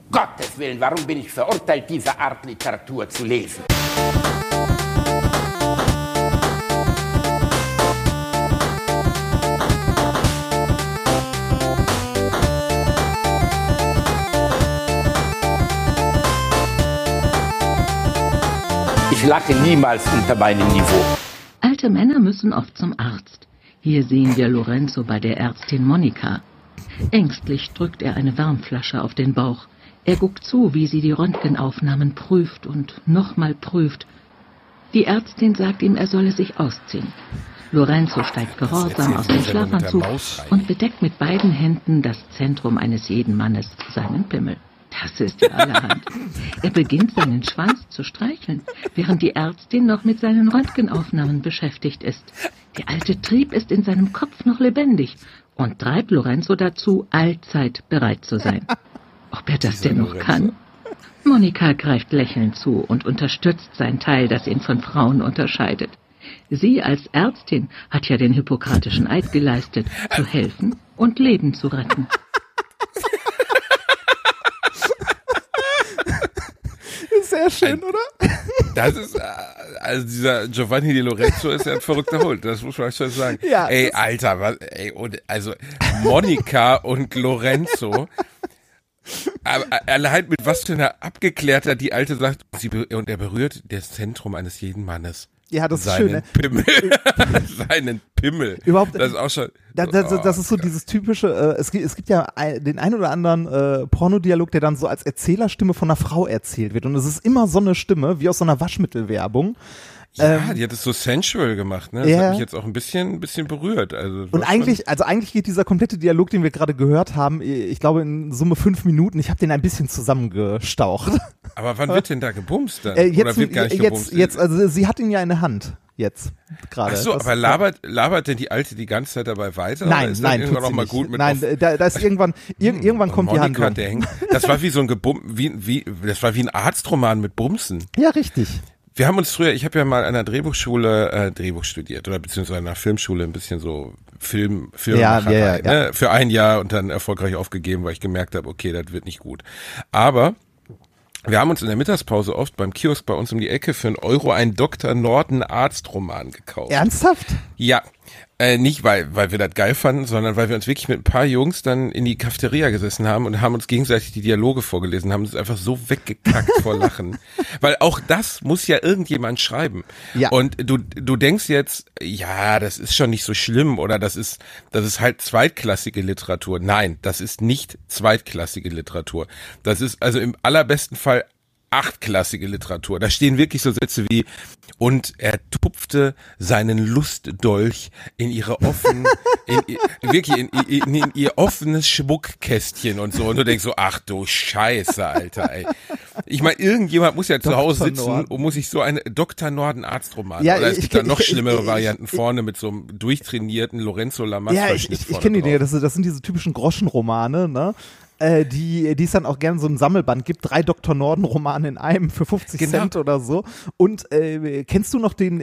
Gottes Willen, warum bin ich verurteilt, diese Art Literatur zu lesen? Ich lache niemals unter meinem Niveau. Alte Männer müssen oft zum Arzt. Hier sehen wir Lorenzo bei der Ärztin Monika. Ängstlich drückt er eine Wärmflasche auf den Bauch. Er guckt zu, wie sie die Röntgenaufnahmen prüft und nochmal prüft. Die Ärztin sagt ihm, er solle sich ausziehen. Lorenzo steigt gehorsam aus dem Schlafanzug und bedeckt mit beiden Händen das Zentrum eines jeden Mannes, seinen Pimmel. Das ist ja allerhand. Er beginnt, seinen Schwanz zu streicheln, während die Ärztin noch mit seinen Röntgenaufnahmen beschäftigt ist. Der alte Trieb ist in seinem Kopf noch lebendig und treibt Lorenzo dazu, allzeit bereit zu sein. Ob er das denn noch kann? Monika greift lächelnd zu und unterstützt sein Teil, das ihn von Frauen unterscheidet. Sie als Ärztin hat ja den hippokratischen Eid geleistet, zu helfen und Leben zu retten. Sehr schön, oder? Das ist, also dieser Giovanni Di Lorenzo ist ja ein verrückter Hund, das muss man schon sagen. Ja, ey, Alter, was, ey, und, also Monika und Lorenzo, allein mit was für einer Abgeklärter die Alte sagt, und er berührt das Zentrum eines jeden Mannes. Ja, das ist schön, ne? Pimmel. Seinen Pimmel. Überhaupt, das ist auch schon. Das ist so dieses typische, es gibt ja den ein oder anderen Pornodialog, der dann so als Erzählerstimme von einer Frau erzählt wird. Und es ist immer so eine Stimme, wie aus so einer Waschmittelwerbung. Ja, die hat es so sensual gemacht, ne? Das hat mich jetzt auch ein bisschen berührt. Also, und eigentlich geht dieser komplette Dialog, den wir gerade gehört haben, ich glaube in Summe 5 Minuten, ich habe den ein bisschen zusammengestaucht. Aber wann wird denn da gebumst dann? Oder wird gar nicht gebumst? Jetzt, also sie hat ihn ja in der Hand. Jetzt gerade. Ach so, aber labert denn die Alte die ganze Zeit dabei weiter? Nein, ist nein, irgendwann tut noch mal nicht. gut mit Nein, da ist irgendwann kommt die Monika, Handlung. Das war wie so ein das war wie ein Arztroman mit Bumsen. Ja, richtig. Wir haben uns früher, ich habe ja mal an einer Drehbuchschule Drehbuch studiert oder beziehungsweise an einer Filmschule ein bisschen so Filmmacherei, ne? Für ein Jahr und dann erfolgreich aufgegeben, weil ich gemerkt habe, okay, das wird nicht gut. Aber wir haben uns in der Mittagspause oft beim Kiosk bei uns um die Ecke für €1 einen Dr. Norden Arztroman gekauft. Ernsthaft? Ja. Nicht, weil wir das geil fanden, sondern weil wir uns wirklich mit ein paar Jungs dann in die Cafeteria gesessen haben und haben uns gegenseitig die Dialoge vorgelesen, haben uns einfach so weggekackt vor Lachen. Weil auch das muss ja irgendjemand schreiben. Ja. Und du denkst jetzt, ja, das ist schon nicht so schlimm oder das ist halt zweitklassige Literatur. Nein, das ist nicht zweitklassige Literatur. Das ist also im allerbesten Fall achtklassige Literatur. Da stehen wirklich so Sätze wie, und er tupfte seinen Lustdolch in ihre in ihr offenes Schmuckkästchen und so. Und du denkst so, ach du Scheiße, Alter, ey. Ich meine, irgendjemand muss ja zu Hause sitzen und muss sich so eine Dr. Norden Arztroman. Ja, oder es gibt da noch schlimmere Varianten vorne mit so einem durchtrainierten Lorenzo Lamas. Ja, ich kenne die Dinge. Das sind diese typischen Groschenromane, ne? Die es dann auch gerne so ein Sammelband gibt, 3 Dr. Norden-Romane in einem für 50 Cent oder so. Und kennst du noch den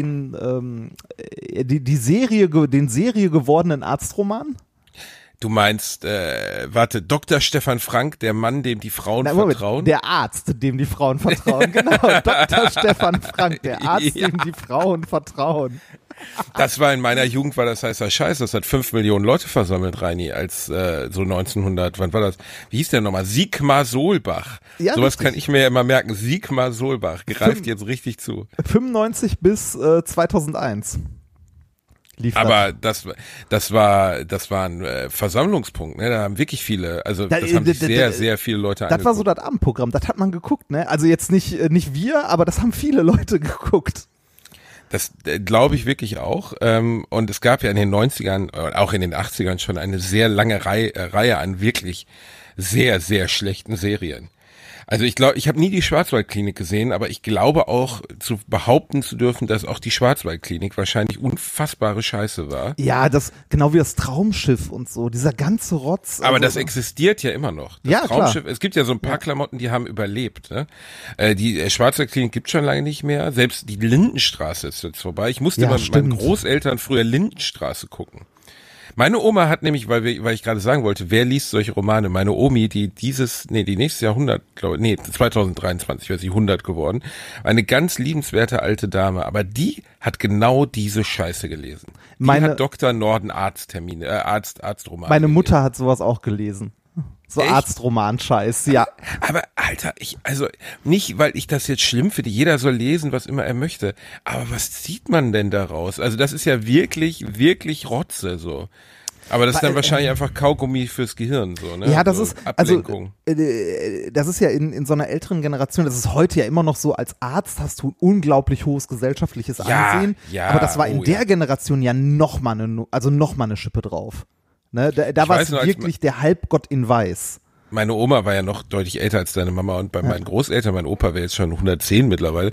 Serie gewordenen Arztroman? Du meinst, Dr. Stefan Frank, der Mann, dem die Frauen vertrauen? Der Arzt, dem die Frauen vertrauen, genau. Dr. Stefan Frank, der Arzt, dem die Frauen vertrauen. Das war in meiner Jugend, war das heißer Scheiß, das hat 5 Millionen Leute versammelt, Reini, als so 1900, wann war das? Wie hieß der nochmal? Sigmar Solbach. Ja, sowas kann ich mir ja immer merken. Sigmar Solbach greift jetzt richtig zu. 95 bis 2001. Aber das war ein Versammlungspunkt, ne? Da haben wirklich viele, also das haben sich sehr viele Leute angeguckt. Das war so das Abendprogramm, das hat man geguckt, ne? Also jetzt nicht wir, aber das haben viele Leute geguckt. Das glaube ich wirklich auch. Und es gab ja in den 90ern, auch in den 80ern schon eine sehr lange Reihe an wirklich sehr, sehr schlechten Serien. Also ich glaube, ich habe nie die Schwarzwaldklinik gesehen, aber ich glaube auch zu behaupten zu dürfen, dass auch die Schwarzwaldklinik wahrscheinlich unfassbare Scheiße war. Ja, genau wie das Traumschiff und so, dieser ganze Rotz. Aber das existiert ja immer noch. Das Traumschiff, klar. Es gibt ja so ein paar Klamotten, die haben überlebt. Ne? Die Schwarzwaldklinik gibt schon lange nicht mehr. Selbst die Lindenstraße ist jetzt vorbei. Ich musste mal mit meinen Großeltern früher Lindenstraße gucken. Meine Oma hat nämlich, weil ich gerade sagen wollte, wer liest solche Romane? Meine Omi, die nächstes Jahrhundert, 2023 wäre sie 100 geworden, eine ganz liebenswerte alte Dame, aber die hat genau diese Scheiße gelesen. Die hat Dr. Norden Arztromane. Meine Mutter hat sowas auch gelesen. So echt? Arztroman-Scheiß, ja. Aber Alter, nicht, weil ich das jetzt schlimm finde, jeder soll lesen, was immer er möchte, aber was zieht man denn daraus? Also das ist ja wirklich, wirklich Rotze, so. Aber das ist dann wahrscheinlich einfach Kaugummi fürs Gehirn, so, ne? Ja, das so ist, Ablenkung. Das ist ja in so einer älteren Generation, das ist heute ja immer noch so, als Arzt hast du ein unglaublich hohes gesellschaftliches Ansehen, aber das war in der Generation ja noch mal eine Schippe drauf. Ne, da war es wirklich der Halbgott in Weiß. Meine Oma war ja noch deutlich älter als deine Mama und bei meinen Großeltern, mein Opa wäre jetzt schon 110 mittlerweile,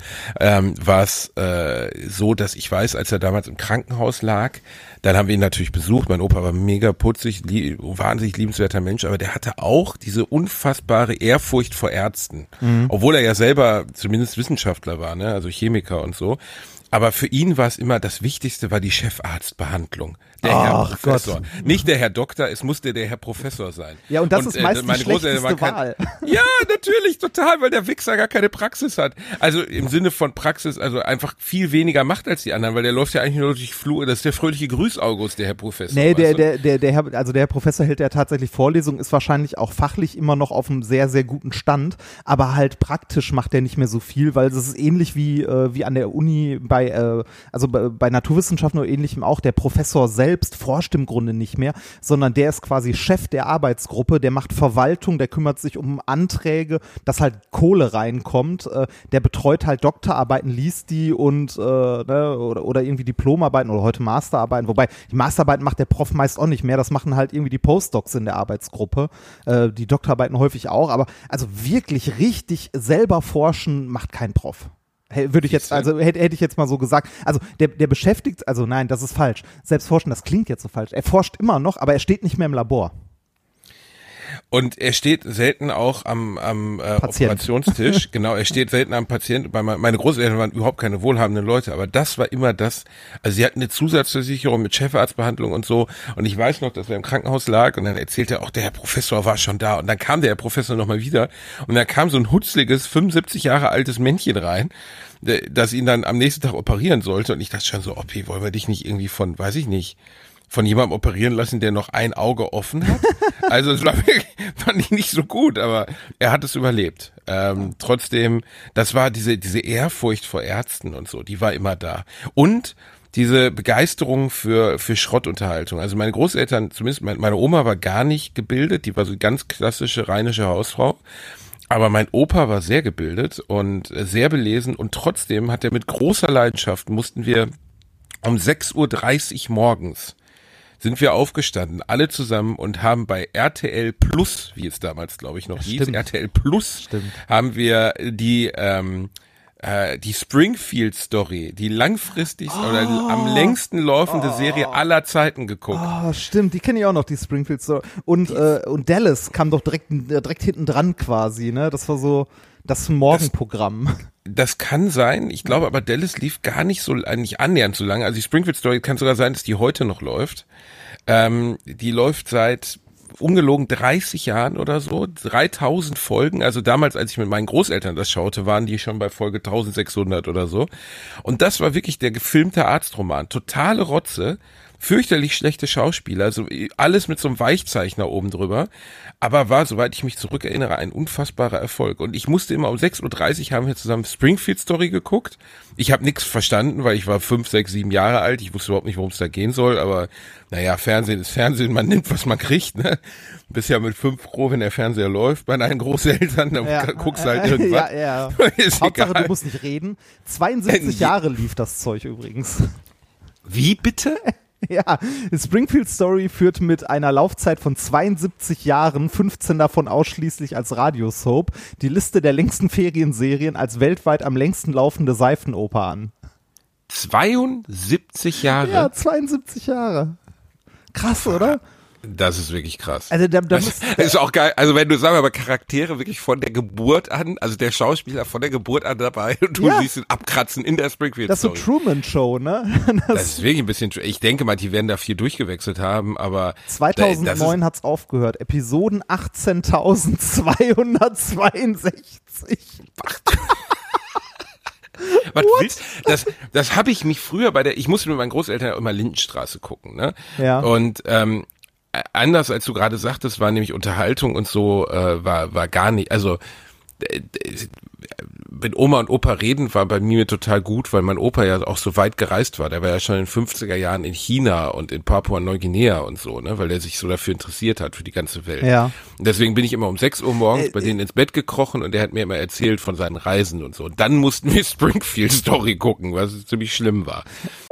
war es so, dass ich weiß, als er damals im Krankenhaus lag, dann haben wir ihn natürlich besucht. Mein Opa war mega putzig, wahnsinnig liebenswerter Mensch, aber der hatte auch diese unfassbare Ehrfurcht vor Ärzten, obwohl er ja selber zumindest Wissenschaftler war, ne, also Chemiker und so. Aber für ihn war es immer, das Wichtigste war die Chefarztbehandlung. Der Herr Professor. Gott. Nicht der Herr Doktor, es musste der Herr Professor sein. Ja, und das ist meist die schlechteste Wahl. Ja, natürlich, total, weil der Wichser gar keine Praxis hat. Also im Sinne von Praxis, also einfach viel weniger macht als die anderen, weil der läuft ja eigentlich nur durch Flur. Das ist der fröhliche Grüß-August, der Herr Professor. Nee, der Herr Professor hält ja tatsächlich Vorlesungen, ist wahrscheinlich auch fachlich immer noch auf einem sehr, sehr guten Stand, aber halt praktisch macht er nicht mehr so viel, weil es ist ähnlich wie an der Uni bei Naturwissenschaften oder Ähnlichem auch, der Professor selbst forscht im Grunde nicht mehr, sondern der ist quasi Chef der Arbeitsgruppe, der macht Verwaltung, der kümmert sich um Anträge, dass halt Kohle reinkommt, der betreut halt Doktorarbeiten, liest die und oder irgendwie Diplomarbeiten oder heute Masterarbeiten, wobei die Masterarbeiten macht der Prof meist auch nicht mehr, das machen halt irgendwie die Postdocs in der Arbeitsgruppe, die Doktorarbeiten häufig auch, aber also wirklich richtig selber forschen macht kein Prof. Würde ich jetzt, also hätte ich jetzt mal so gesagt, also der beschäftigt, also nein, das ist falsch. Selbst forschen, das klingt jetzt so falsch. Er forscht immer noch, aber er steht nicht mehr im Labor. Und er steht selten auch am Operationstisch. Genau, er steht selten am Patienten. Meine Großeltern waren überhaupt keine wohlhabenden Leute, aber das war immer das. Also sie hatten eine Zusatzversicherung mit Chefarztbehandlung und so. Und ich weiß noch, dass er im Krankenhaus lag und dann erzählte er auch, der Herr Professor war schon da. Und dann kam der Herr Professor nochmal wieder und da kam so ein hutzliges, 75 Jahre altes Männchen rein, das ihn dann am nächsten Tag operieren sollte. Und ich dachte schon so, okay, wollen wir dich nicht irgendwie von jemandem operieren lassen, der noch ein Auge offen hat. Also es fand ich nicht so gut, aber er hat es überlebt. Trotzdem, das war diese Ehrfurcht vor Ärzten und so, die war immer da. Und diese Begeisterung für Schrottunterhaltung. Also meine Großeltern, zumindest meine Oma war gar nicht gebildet, die war so ganz klassische rheinische Hausfrau. Aber mein Opa war sehr gebildet und sehr belesen und trotzdem hat er mit großer Leidenschaft, mussten wir um 6:30 Uhr morgens sind wir aufgestanden, alle zusammen und haben bei RTL Plus, wie es damals glaube ich noch hieß, RTL Plus, haben wir die Springfield Story, die langfristig oder am längsten laufende Serie aller Zeiten geguckt. Oh, stimmt, die kenne ich auch noch, die Springfield Story. Und Dallas kam doch direkt hinten dran quasi, ne? Das war so das Morgenprogramm. Das kann sein. Ich glaube aber, Dallas lief gar nicht annähernd so lange. Also die Springfield Story kann sogar sein, dass die heute noch läuft. Die läuft seit ungelogen 30 Jahren oder so. 3000 Folgen. Also damals, als ich mit meinen Großeltern das schaute, waren die schon bei Folge 1600 oder so. Und das war wirklich der gefilmte Arztroman. Totale Rotze. Fürchterlich schlechte Schauspieler, also alles mit so einem Weichzeichner oben drüber, aber war, soweit ich mich zurückerinnere, ein unfassbarer Erfolg. Und ich musste immer um 6:30 Uhr haben wir zusammen Springfield Story geguckt. Ich habe nichts verstanden, weil ich war 5, 6, 7 Jahre alt. Ich wusste überhaupt nicht, worum es da gehen soll, aber naja, Fernsehen ist Fernsehen, man nimmt, was man kriegt, ne? Bist ja mit 5 froh, wenn der Fernseher läuft. Bei deinen Großeltern, dann guckst du halt irgendwas. Ja. Ist Hauptsache, egal. Du musst nicht reden. 72 Jahre lief das Zeug übrigens. Wie bitte? Ja, Springfield Story führt mit einer Laufzeit von 72 Jahren, 15 davon ausschließlich als Radiosoap, die Liste der längsten Ferienserien als weltweit am längsten laufende Seifenoper an. 72 Jahre? Ja, 72 Jahre. Krass, oder? Das ist wirklich krass. Also das ist auch geil. Also wenn du, sagen wir mal, Charaktere wirklich von der Geburt an, also der Schauspieler von der Geburt an dabei und du siehst ihn abkratzen in der Springfield Story. Das ist so Truman-Show, ne? Das ist wirklich ein bisschen, ich denke mal, die werden da viel durchgewechselt haben, aber 2009 hat's aufgehört. Episoden 18.262. Was willst das habe ich mich früher ich musste mit meinen Großeltern immer Lindenstraße gucken, ne? Ja. Und anders als du gerade sagtest, war nämlich Unterhaltung und so war gar nicht, also wenn Oma und Opa reden, war bei mir total gut, weil mein Opa ja auch so weit gereist war. Der war ja schon in den 50er Jahren in China und in Papua-Neuguinea und so, ne, weil der sich so dafür interessiert hat, für die ganze Welt. Ja. Und deswegen bin ich immer um 6 Uhr morgens bei denen ins Bett gekrochen und der hat mir immer erzählt von seinen Reisen und so. Und dann mussten wir Springfield Story gucken, was ziemlich schlimm war.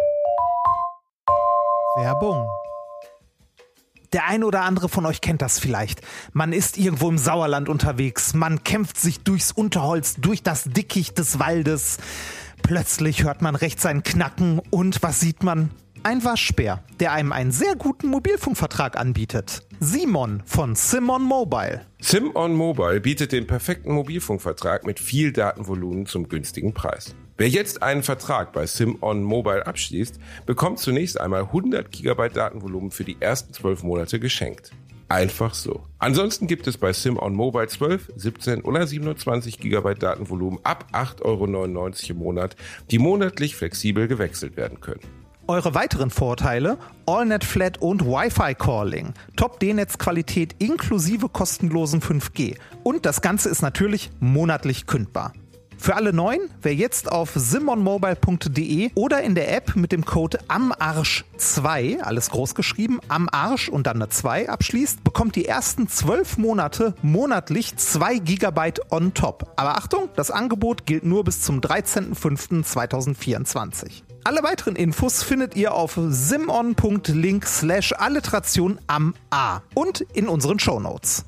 Werbung. Der ein oder andere von euch kennt das vielleicht. Man ist irgendwo im Sauerland unterwegs, man kämpft sich durchs Unterholz, durch das Dickicht des Waldes. Plötzlich hört man rechts ein Knacken und was sieht man? Ein Waschbär, der einem einen sehr guten Mobilfunkvertrag anbietet. Simon von Simon Mobile. Simon Mobile bietet den perfekten Mobilfunkvertrag mit viel Datenvolumen zum günstigen Preis. Wer jetzt einen Vertrag bei Simon Mobile abschließt, bekommt zunächst einmal 100 GB Datenvolumen für die ersten 12 Monate geschenkt. Einfach so. Ansonsten gibt es bei Simon Mobile 12, 17 oder 27 GB Datenvolumen ab 8,99 € im Monat, die monatlich flexibel gewechselt werden können. Eure weiteren Vorteile: AllNet Flat und Wi-Fi Calling, Top-D-Netz-Qualität inklusive kostenlosen 5G und das Ganze ist natürlich monatlich kündbar. Für alle Neuen, wer jetzt auf simonmobile.de oder in der App mit dem Code AMARSCH2, alles groß geschrieben, AMARSCH und dann eine 2 abschließt, bekommt die ersten 12 Monate monatlich 2 GB on top. Aber Achtung, das Angebot gilt nur bis zum 13.05.2024. Alle weiteren Infos findet ihr auf simon.link/Alliteration am A und in unseren Shownotes.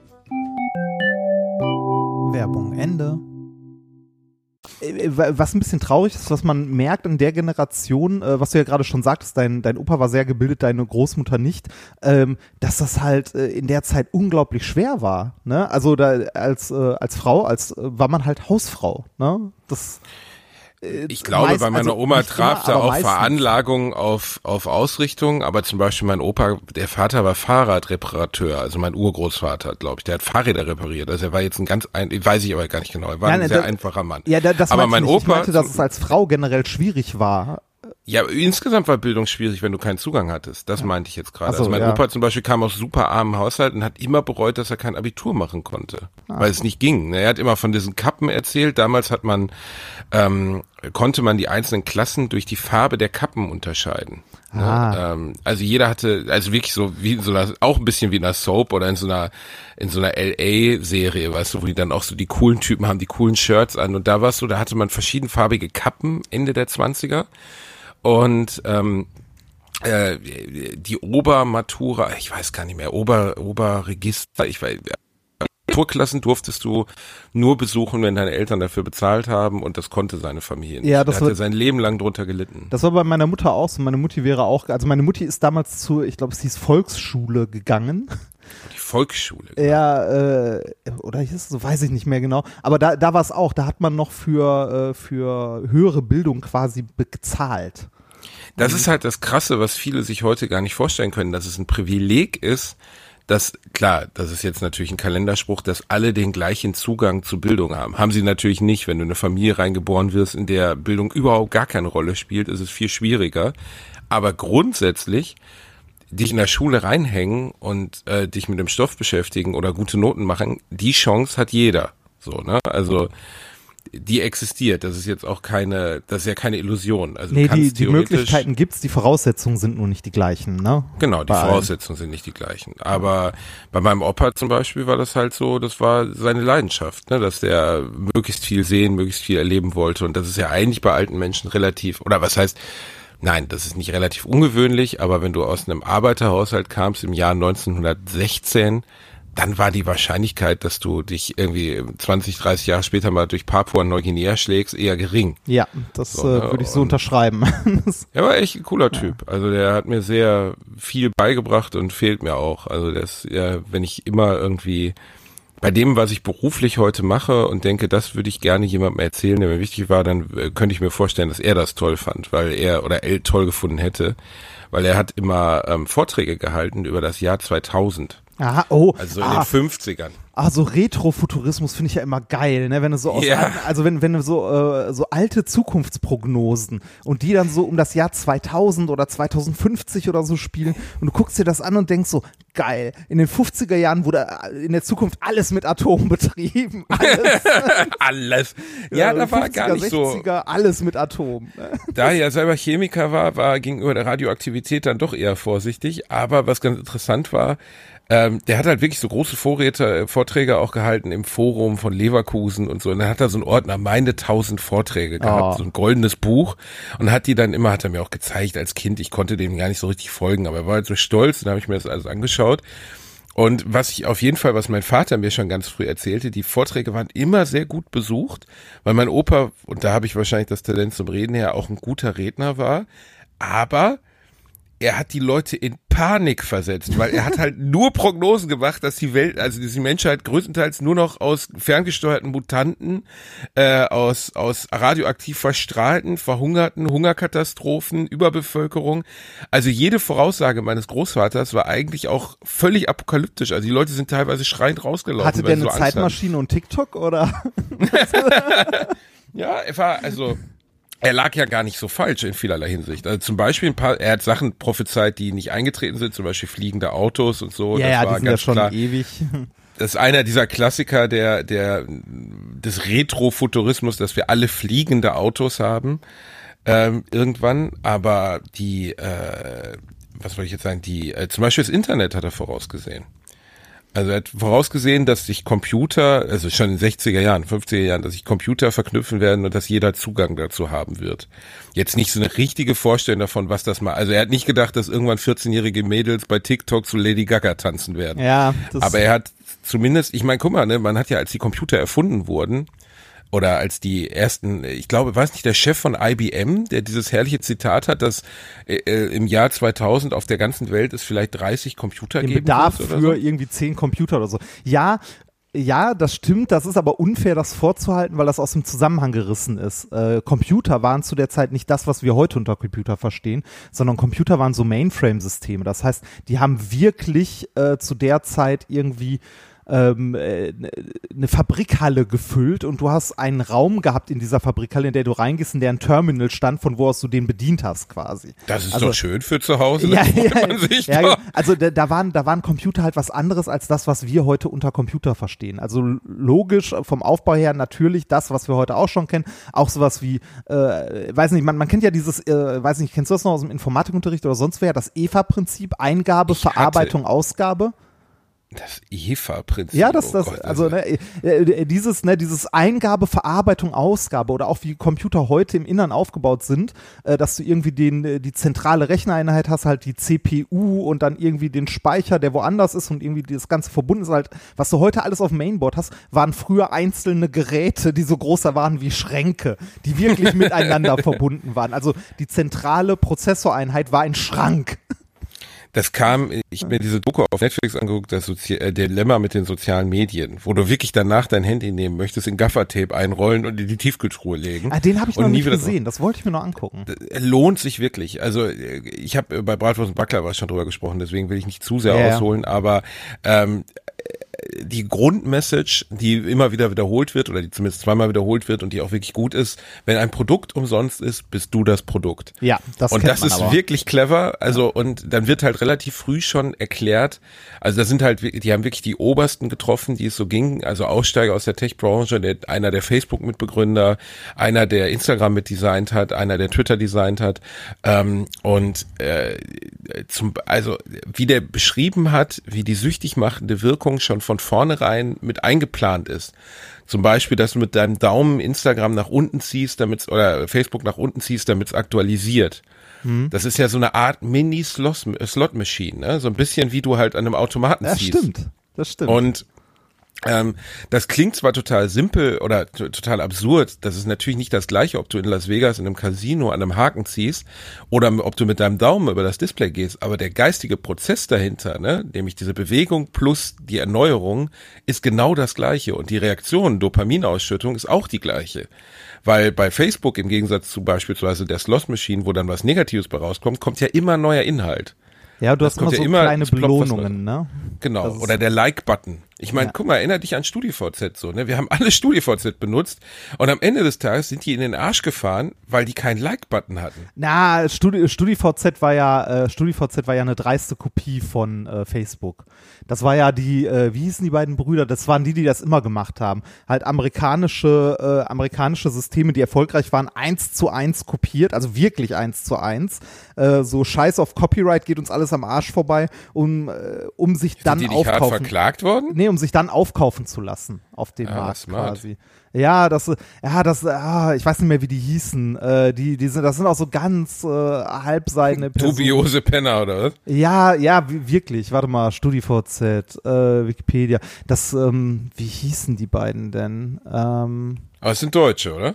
Werbung Ende. Was ein bisschen traurig ist, was man merkt in der Generation, was du ja gerade schon sagtest, dein Opa war sehr gebildet, deine Großmutter nicht, dass das halt in der Zeit unglaublich schwer war. Ne? Also da als Frau, war man halt Hausfrau. Ne? Das ich glaube, bei meiner Oma traf da auch Veranlagung auf Ausrichtung, aber zum Beispiel mein Opa, der Vater war Fahrradreparateur, also mein Urgroßvater, glaube ich, der hat Fahrräder repariert, also er war jetzt weiß ich aber gar nicht genau, er war ein sehr einfacher Mann. Ja, das aber mein Opa, ich meinte, dass es als Frau generell schwierig war. Ja, insgesamt war Bildung schwierig, wenn du keinen Zugang hattest. Das meinte ich jetzt gerade. So, also mein Opa zum Beispiel kam aus super armen Haushalt und hat immer bereut, dass er kein Abitur machen konnte, weil es nicht ging. Er hat immer von diesen Kappen erzählt. Damals konnte man die einzelnen Klassen durch die Farbe der Kappen unterscheiden. Also jeder hatte, also wirklich so wie so auch ein bisschen wie in einer Soap oder in so einer LA-Serie, weißt du, wo die dann auch so die coolen Typen haben, die coolen Shirts an. Und da war es so, da hatte man verschiedenfarbige Kappen Ende der 20er. Und die Obermatura, ich weiß gar nicht mehr, Oberregister, Abiturklassen durftest du nur besuchen, wenn deine Eltern dafür bezahlt haben und das konnte seine Familie nicht. Ja, das hat sein Leben lang drunter gelitten. Das war bei meiner Mutter auch so. Meine Mutti meine Mutti ist damals ich glaube, es hieß Volksschule gegangen. Die Volksschule. Ja, oder hieß es so, weiß ich nicht mehr genau. Aber da war es auch, da hat man noch für höhere Bildung quasi bezahlt. Das ist halt das Krasse, was viele sich heute gar nicht vorstellen können, dass es ein Privileg ist, das ist jetzt natürlich ein Kalenderspruch, dass alle den gleichen Zugang zu Bildung haben. Haben sie natürlich nicht. Wenn du in eine Familie reingeboren wirst, in der Bildung überhaupt gar keine Rolle spielt, ist es viel schwieriger. Aber grundsätzlich dich in der Schule reinhängen und dich mit dem Stoff beschäftigen oder gute Noten machen, die Chance hat jeder. So, ne? Also die existiert. Das ist jetzt auch das ist ja keine Illusion. Also nee, die Möglichkeiten gibt's, die Voraussetzungen sind nur nicht die gleichen, ne? Genau, die Voraussetzungen sind nicht die gleichen. Aber bei meinem Opa zum Beispiel war das halt so, das war seine Leidenschaft, ne? Dass der möglichst viel sehen, möglichst viel erleben wollte. Und das ist ja eigentlich bei alten Menschen relativ, oder was heißt, nein, das ist nicht relativ ungewöhnlich, aber wenn du aus einem Arbeiterhaushalt kamst im Jahr 1916, dann war die Wahrscheinlichkeit, dass du dich irgendwie 20, 30 Jahre später mal durch Papua-Neuguinea schlägst, eher gering. Ja, das würde ich so unterschreiben. Er war echt ein cooler Typ. Also der hat mir sehr viel beigebracht und fehlt mir auch. Also das, ja, wenn ich immer irgendwie bei dem, was ich beruflich heute mache und denke, das würde ich gerne jemandem erzählen, der mir wichtig war, dann könnte ich mir vorstellen, dass er das toll fand, weil er toll gefunden hätte, weil er hat immer Vorträge gehalten über das Jahr 2000. Aha, Also in den 50ern. So Retrofuturismus finde ich ja immer geil, ne? Wenn du so wenn du so alte Zukunftsprognosen und die dann so um das Jahr 2000 oder 2050 oder so spielen und du guckst dir das an und denkst so, geil, in den 50er Jahren wurde in der Zukunft alles mit Atom betrieben, alles. Alles. Ja, da war 50er, gar nicht 60er, so. alles mit Atom. Da er selber Chemiker war gegenüber der Radioaktivität dann doch eher vorsichtig, aber was ganz interessant war, der hat halt wirklich so große Vorträge auch gehalten im Forum von Leverkusen und so. Und dann hat er so einen Ordner, meine 1000 Vorträge gehabt, so ein goldenes Buch. Und hat er mir auch gezeigt als Kind. Ich konnte dem gar nicht so richtig folgen, aber er war halt so stolz. Und dann habe ich mir das alles angeschaut. Und was mein Vater mir schon ganz früh erzählte, die Vorträge waren immer sehr gut besucht, weil mein Opa, und da habe ich wahrscheinlich das Talent zum Reden her, auch ein guter Redner war. Aber er hat die Leute in Panik versetzt, weil er hat halt nur Prognosen gemacht, dass die Welt, also die Menschheit größtenteils nur noch aus ferngesteuerten Mutanten, aus radioaktiv verstrahlten, verhungerten, Hungerkatastrophen, Überbevölkerung. Also jede Voraussage meines Großvaters war eigentlich auch völlig apokalyptisch. Also die Leute sind teilweise schreiend rausgelaufen. Hatte der eine Zeitmaschine und TikTok oder? Ja, er lag ja gar nicht so falsch in vielerlei Hinsicht. Also zum Beispiel er hat Sachen prophezeit, die nicht eingetreten sind, zum Beispiel fliegende Autos und so. Ja, das war die sind ganz ja schon klar. ewig. Das ist einer dieser Klassiker des Retrofuturismus, dass wir alle fliegende Autos haben irgendwann. Aber was wollte ich jetzt sagen, zum Beispiel das Internet hat er vorausgesehen. Also er hat vorausgesehen, dass sich Computer, also schon in den 60er Jahren, 50er Jahren, dass sich Computer verknüpfen werden und dass jeder Zugang dazu haben wird. Jetzt nicht so eine richtige Vorstellung davon, was das mal, also er hat nicht gedacht, dass irgendwann 14-jährige Mädels bei TikTok zu Lady Gaga tanzen werden. Ja. Aber er hat zumindest, ich meine, guck mal, ne, man hat ja, als die Computer erfunden wurden, oder als die ersten, ich glaube, weiß nicht, der Chef von IBM, der dieses herrliche Zitat hat, dass im Jahr 2000 auf der ganzen Welt es vielleicht 30 Computer geben wird. Bedarf oder für so. irgendwie 10 Computer oder so. Ja, das stimmt, das ist aber unfair, das vorzuhalten, weil das aus dem Zusammenhang gerissen ist. Computer waren zu der Zeit nicht das, was wir heute unter Computer verstehen, sondern Computer waren so Mainframe-Systeme. Das heißt, die haben wirklich zu der Zeit irgendwie eine Fabrikhalle gefüllt und du hast einen Raum gehabt in dieser Fabrikhalle, in der du reingehst, in der ein Terminal stand, von wo aus du den bedient hast quasi. Das ist doch schön für zu Hause. Also da waren Computer halt was anderes als das, was wir heute unter Computer verstehen. Also logisch vom Aufbau her natürlich das, was wir heute auch schon kennen, auch sowas wie, weiß nicht, man kennt ja dieses, weiß nicht, kennst du das noch aus dem Informatikunterricht oder sonst wer, das EVA-Prinzip, Eingabe, Verarbeitung, Ausgabe? Das EVA-Prinzip. Ja, dieses Eingabe, Verarbeitung, Ausgabe oder auch wie Computer heute im Innern aufgebaut sind, dass du irgendwie die zentrale Rechnereinheit hast, halt die CPU und dann irgendwie den Speicher, der woanders ist und irgendwie das Ganze verbunden ist halt, was du heute alles auf dem Mainboard hast, waren früher einzelne Geräte, die so groß waren wie Schränke, die wirklich miteinander verbunden waren. Also die zentrale Prozessoreinheit war ein Schrank. Ich habe mir diese Doku auf Netflix angeguckt, das Dilemma mit den sozialen Medien, wo du wirklich danach dein Handy nehmen möchtest, in Gaffertape einrollen und in die Tiefkühltruhe legen. Den habe ich noch nicht gesehen, das wollte ich mir noch angucken. Lohnt sich wirklich. Also ich habe bei Bratwurst und Backler schon drüber gesprochen, deswegen will ich nicht zu sehr ausholen, aber die Grundmessage, die immer wieder wiederholt wird oder die zumindest zweimal wiederholt wird und die auch wirklich gut ist, wenn ein Produkt umsonst ist, bist du das Produkt. Ja, das und das ist wirklich clever. Also und dann wird halt relativ früh schon erklärt, also da sind halt, die haben wirklich die Obersten getroffen, die es so ging, also Aussteiger aus der Tech-Branche, einer der Facebook-Mitbegründer, einer der Instagram mitdesignt hat, einer der Twitter designt hat also wie der beschrieben hat, wie die süchtig machende Wirkung schon von vornherein mit eingeplant ist. Zum Beispiel, dass du mit deinem Daumen Instagram nach unten ziehst, oder Facebook nach unten ziehst, damit es aktualisiert. Das ist ja so eine Art Mini-Slot-Machine, ne? So ein bisschen wie du halt an einem Automaten ziehst. Ja, stimmt. Das stimmt. Und das klingt zwar total simpel oder total absurd, das ist natürlich nicht das Gleiche, ob du in Las Vegas in einem Casino an einem Haken ziehst oder ob du mit deinem Daumen über das Display gehst, aber der geistige Prozess dahinter, ne, nämlich diese Bewegung plus die Erneuerung, ist genau das Gleiche und die Reaktion, Dopaminausschüttung ist auch die gleiche. Weil bei Facebook im Gegensatz zu beispielsweise der Slot Machine, wo dann was Negatives bei rauskommt, kommt ja immer neuer Inhalt. Ja, du hast immer so kleine Belohnungen, ne? Genau, oder der Like-Button. Ich meine, guck mal, erinnere dich an StudiVZ so, ne? Wir haben alle StudiVZ benutzt und am Ende des Tages sind die in den Arsch gefahren, weil die keinen Like-Button hatten. Na, StudiVZ war ja eine dreiste Kopie von Facebook. Das war ja die, wie hießen die beiden Brüder? Das waren die das immer gemacht haben. Halt amerikanische Systeme, die erfolgreich waren, 1:1 kopiert, also wirklich 1:1. So Scheiß auf Copyright, geht uns alles am Arsch vorbei, um sich dann sind die nicht hart verklagt worden? Nee, um sich dann aufkaufen zu lassen auf dem Markt quasi. Ja, ich weiß nicht mehr, wie die hießen. Das sind auch so ganz halbseidene Personen. Dubiose Penner, oder was? Ja, wirklich. Warte mal, StudiVZ, Wikipedia. Wie hießen die beiden denn? Aber es sind Deutsche, oder?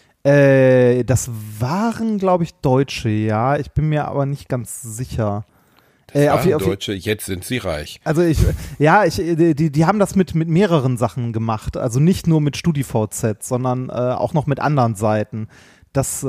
Das waren, glaube ich, Deutsche, ja. Ich bin mir aber nicht ganz sicher. Deutsche, jetzt sind sie reich. Also die haben das mit mehreren Sachen gemacht. Also nicht nur mit StudiVZ, sondern auch noch mit anderen Seiten. Das,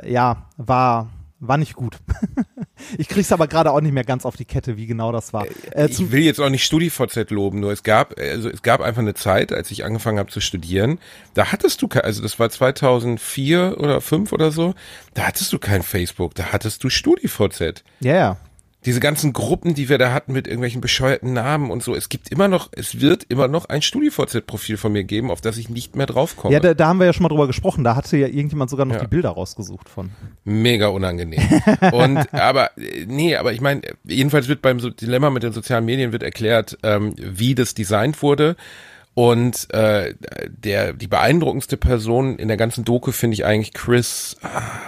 war nicht gut. Ich krieg's aber gerade auch nicht mehr ganz auf die Kette, wie genau das war. Ich will jetzt auch nicht StudiVZ loben, nur es gab einfach eine Zeit, als ich angefangen habe zu studieren, da hattest du, also das war 2004 oder 2005 oder so, da hattest du kein Facebook, da hattest du StudiVZ. Ja, yeah. Diese ganzen Gruppen, die wir da hatten mit irgendwelchen bescheuerten Namen und so, es wird immer noch ein StudiVZ-Profil von mir geben, auf das ich nicht mehr draufkomme. Ja, da haben wir ja schon mal drüber gesprochen, da hatte ja irgendjemand sogar noch die Bilder rausgesucht von. Mega unangenehm. Aber ich meine, jedenfalls wird beim Dilemma mit den sozialen Medien wird erklärt, wie das designt wurde. Und die beeindruckendste Person in der ganzen Doku finde ich eigentlich Chris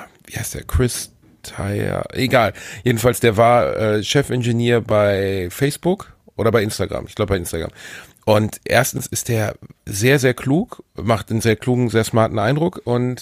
egal. Jedenfalls, der war Chefingenieur bei Facebook oder bei Instagram. Ich glaube bei Instagram. Und erstens ist der sehr, sehr klug, macht einen sehr klugen, sehr smarten Eindruck und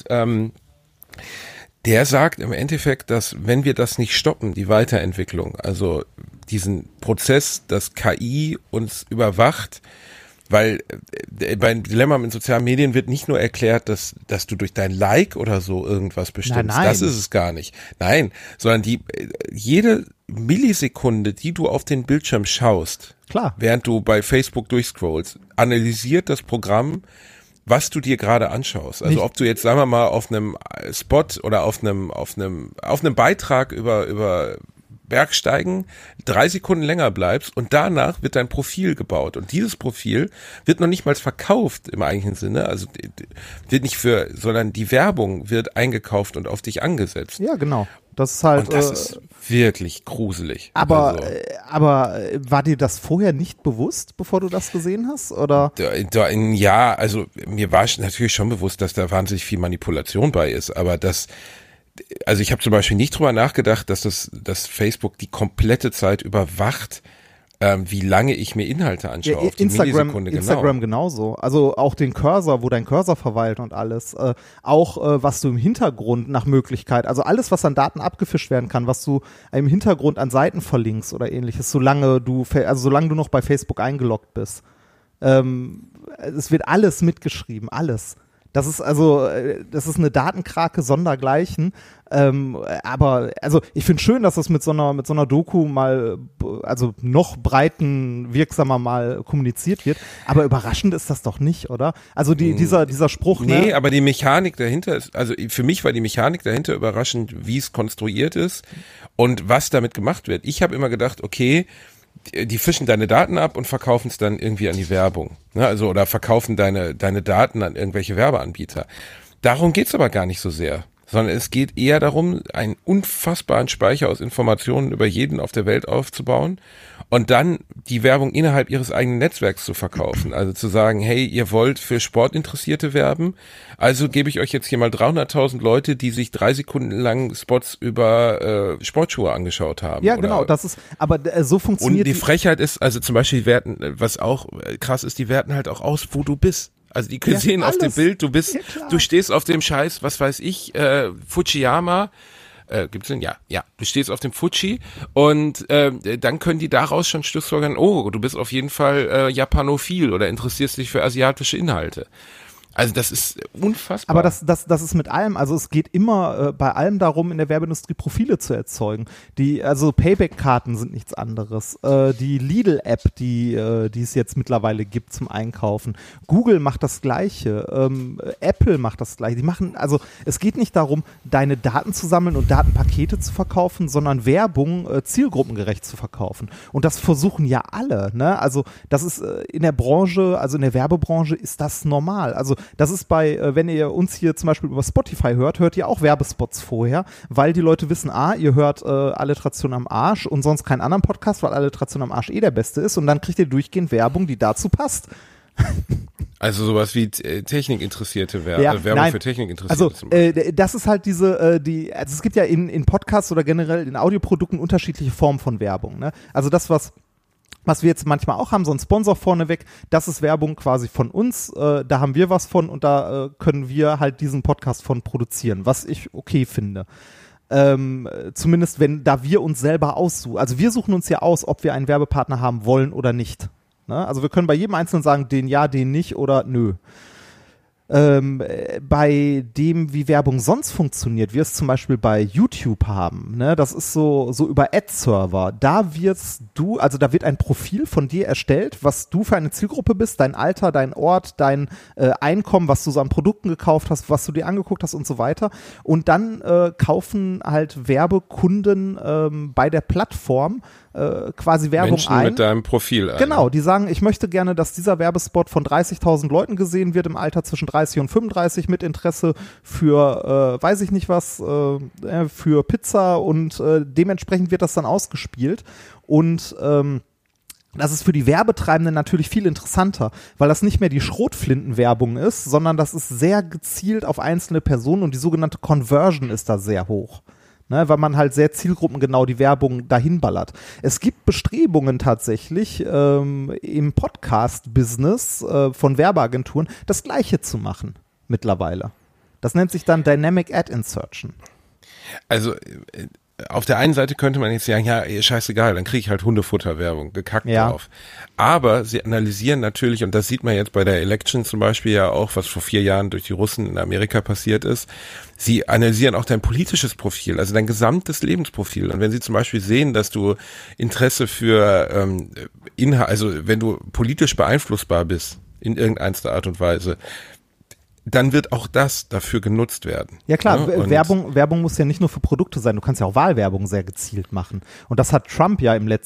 der sagt im Endeffekt, dass wenn wir das nicht stoppen, die Weiterentwicklung, also diesen Prozess, dass KI uns überwacht, weil beim Dilemma mit sozialen Medien wird nicht nur erklärt, dass du durch dein Like oder so irgendwas bestimmst. Nein. Das ist es gar nicht. Nein, sondern jede Millisekunde, die du auf den Bildschirm schaust, klar, während du bei Facebook durchscrollst, analysiert das Programm, was du dir gerade anschaust. Also ob du jetzt, sagen wir mal, auf einem Spot oder auf einem Beitrag über Bergsteigen 3 Sekunden länger bleibst und danach wird dein Profil gebaut und dieses Profil wird noch nicht mal verkauft im eigentlichen Sinne, also wird nicht sondern die Werbung wird eingekauft und auf dich angesetzt. Ja, genau. Das ist halt. Und das ist wirklich gruselig. Aber war dir das vorher nicht bewusst, bevor du das gesehen hast, oder? Ja, also mir war natürlich schon bewusst, dass da wahnsinnig viel Manipulation bei ist, aber also ich habe zum Beispiel nicht drüber nachgedacht, dass Facebook die komplette Zeit überwacht, wie lange ich mir Inhalte anschaue. Ja, auf die Millisekunde genau. Instagram genauso. Also auch den Cursor, wo dein Cursor verweilt und alles. Auch was du im Hintergrund nach Möglichkeit, also alles, was an Daten abgefischt werden kann, was du im Hintergrund an Seiten verlinkst oder ähnliches, solange du noch bei Facebook eingeloggt bist. Es wird alles mitgeschrieben, alles. Das ist eine Datenkrake sondergleichen. Aber ich finde schön, dass das mit so einer Doku mal, also noch wirksamer mal kommuniziert wird. Aber überraschend ist das doch nicht, oder? Also dieser Spruch. Nee, aber die Mechanik dahinter ist, also für mich war die Mechanik dahinter überraschend, wie es konstruiert ist und was damit gemacht wird. Ich habe immer gedacht, okay, die fischen deine Daten ab und verkaufen es dann irgendwie an die Werbung. Ne? Oder verkaufen deine Daten an irgendwelche Werbeanbieter. Darum geht's aber gar nicht so sehr. sondern es geht eher darum, einen unfassbaren Speicher aus Informationen über jeden auf der Welt aufzubauen und dann die Werbung innerhalb ihres eigenen Netzwerks zu verkaufen. Also zu sagen, hey, ihr wollt für Sportinteressierte werben, also gebe ich euch jetzt hier mal 300.000 Leute, die sich 3 Sekunden lang Spots über Sportschuhe angeschaut haben. Ja, genau, das ist, aber so funktioniert. Und die Frechheit ist, also zum Beispiel, die werten, was auch krass ist, die werten halt auch aus, wo du bist. Also die sehen auf dem Bild, du stehst auf dem Scheiß, was weiß ich, Fujiyama, gibt's denn? Ja, du stehst auf dem Fuji und dann können die daraus schon schlussfolgern, oh, du bist auf jeden Fall japanophil oder interessierst dich für asiatische Inhalte. Also das ist unfassbar. Aber das ist mit allem, also es geht immer bei allem darum, in der Werbeindustrie Profile zu erzeugen. Also Payback-Karten sind nichts anderes. Die Lidl-App, die es jetzt mittlerweile gibt zum Einkaufen. Google macht das Gleiche. Apple macht das Gleiche. Also es geht nicht darum, deine Daten zu sammeln und Datenpakete zu verkaufen, sondern Werbung zielgruppengerecht zu verkaufen. Und das versuchen ja alle, ne? Also das ist in der Branche, also in der Werbebranche ist das normal. Also das ist wenn ihr uns hier zum Beispiel über Spotify hört ihr auch Werbespots vorher, weil die Leute wissen, ihr hört Alliteration am Arsch und sonst keinen anderen Podcast, weil Alliteration am Arsch der beste ist und dann kriegt ihr durchgehend Werbung, die dazu passt. Also sowas wie technikinteressierte Werbung für Technikinteressierte. Also das ist halt also es gibt ja in Podcasts oder generell in Audioprodukten unterschiedliche Formen von Werbung, ne? Also das, was wir jetzt manchmal auch haben, so ein Sponsor vorneweg, das ist Werbung quasi von uns, da haben wir was von und da können wir halt diesen Podcast von produzieren, was ich okay finde. Zumindest da wir uns selber aussuchen. Also wir suchen uns ja aus, ob wir einen Werbepartner haben wollen oder nicht. Ne? Also wir können bei jedem Einzelnen sagen, den ja, den nicht oder nö. Bei dem, wie Werbung sonst funktioniert, wir es zum Beispiel bei YouTube haben, ne, das ist so über Ad-Server, da wird ein Profil von dir erstellt, was du für eine Zielgruppe bist, dein Alter, dein Ort, dein Einkommen, was du so an Produkten gekauft hast, was du dir angeguckt hast und so weiter und dann kaufen halt Werbekunden bei der Plattform quasi Werbung Menschen mit deinem Profil ein. Genau, die sagen, ich möchte gerne, dass dieser Werbespot von 30.000 Leuten gesehen wird im Alter zwischen 30 und 35 mit Interesse für, weiß ich nicht was, für Pizza und dementsprechend wird das dann ausgespielt und das ist für die Werbetreibenden natürlich viel interessanter, weil das nicht mehr die Schrotflintenwerbung ist, sondern das ist sehr gezielt auf einzelne Personen und die sogenannte Conversion ist da sehr hoch. Ne, weil man halt sehr zielgruppengenau die Werbung dahin ballert. Es gibt Bestrebungen tatsächlich im Podcast-Business von Werbeagenturen, das Gleiche zu machen mittlerweile. Das nennt sich dann Dynamic Ad Insertion. Also auf der einen Seite könnte man jetzt sagen, ja, scheißegal, dann kriege ich halt Hundefutterwerbung, gekackt drauf. Aber sie analysieren natürlich, und das sieht man jetzt bei der Election zum Beispiel ja auch, was vor 4 Jahren durch die Russen in Amerika passiert ist, sie analysieren auch dein politisches Profil, also dein gesamtes Lebensprofil. Und wenn sie zum Beispiel sehen, dass du Interesse für Inhalt, also wenn du politisch beeinflussbar bist, in irgendeiner Art und Weise, dann wird auch das dafür genutzt werden. Ja klar, ne? Werbung muss ja nicht nur für Produkte sein, du kannst ja auch Wahlwerbung sehr gezielt machen. Und das hat Trump ja bei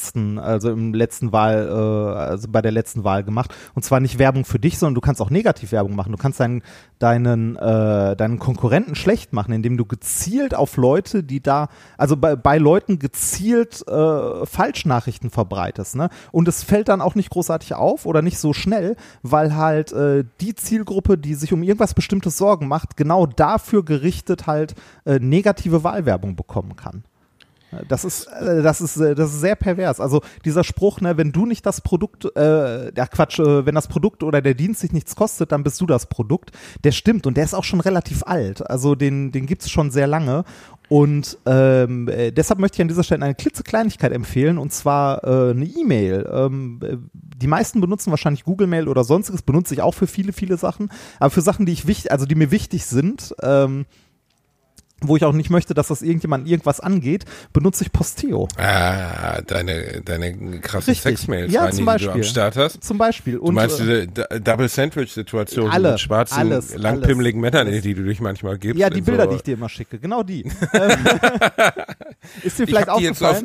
der letzten Wahl gemacht. Und zwar nicht Werbung für dich, sondern du kannst auch Negativwerbung machen. Du kannst deinen Konkurrenten schlecht machen, indem du gezielt auf Leute, die bei Leuten gezielt Falschnachrichten verbreitest. Ne? Und es fällt dann auch nicht großartig auf oder nicht so schnell, weil halt die Zielgruppe, die sich um irgendwas Bestimmtes Sorgen macht, genau dafür gerichtet halt negative Wahlwerbung bekommen kann. Das ist sehr pervers. Also dieser Spruch, ne, wenn du nicht das Produkt, wenn das Produkt oder der Dienst sich nichts kostet, dann bist du das Produkt. Der stimmt und der ist auch schon relativ alt. Also den gibt's schon sehr lange. Und deshalb möchte ich an dieser Stelle eine klitzekleinigkeit empfehlen, und zwar eine E-Mail. Die meisten benutzen wahrscheinlich Google Mail oder sonstiges, benutze ich auch für viele, viele Sachen. Aber für Sachen, die mir wichtig sind, wo ich auch nicht möchte, dass das irgendwas angeht, benutze ich Posteo. Deine krassen Richtig. Sexmails, ja, die du am Start hast. Zum Beispiel. Du meinst diese Double-Sandwich-Situation mit schwarzen, langpimmeligen Männern, die du dich manchmal gibst. Ja, die Bilder, die ich dir immer schicke, genau die. Ist dir vielleicht aufgefallen?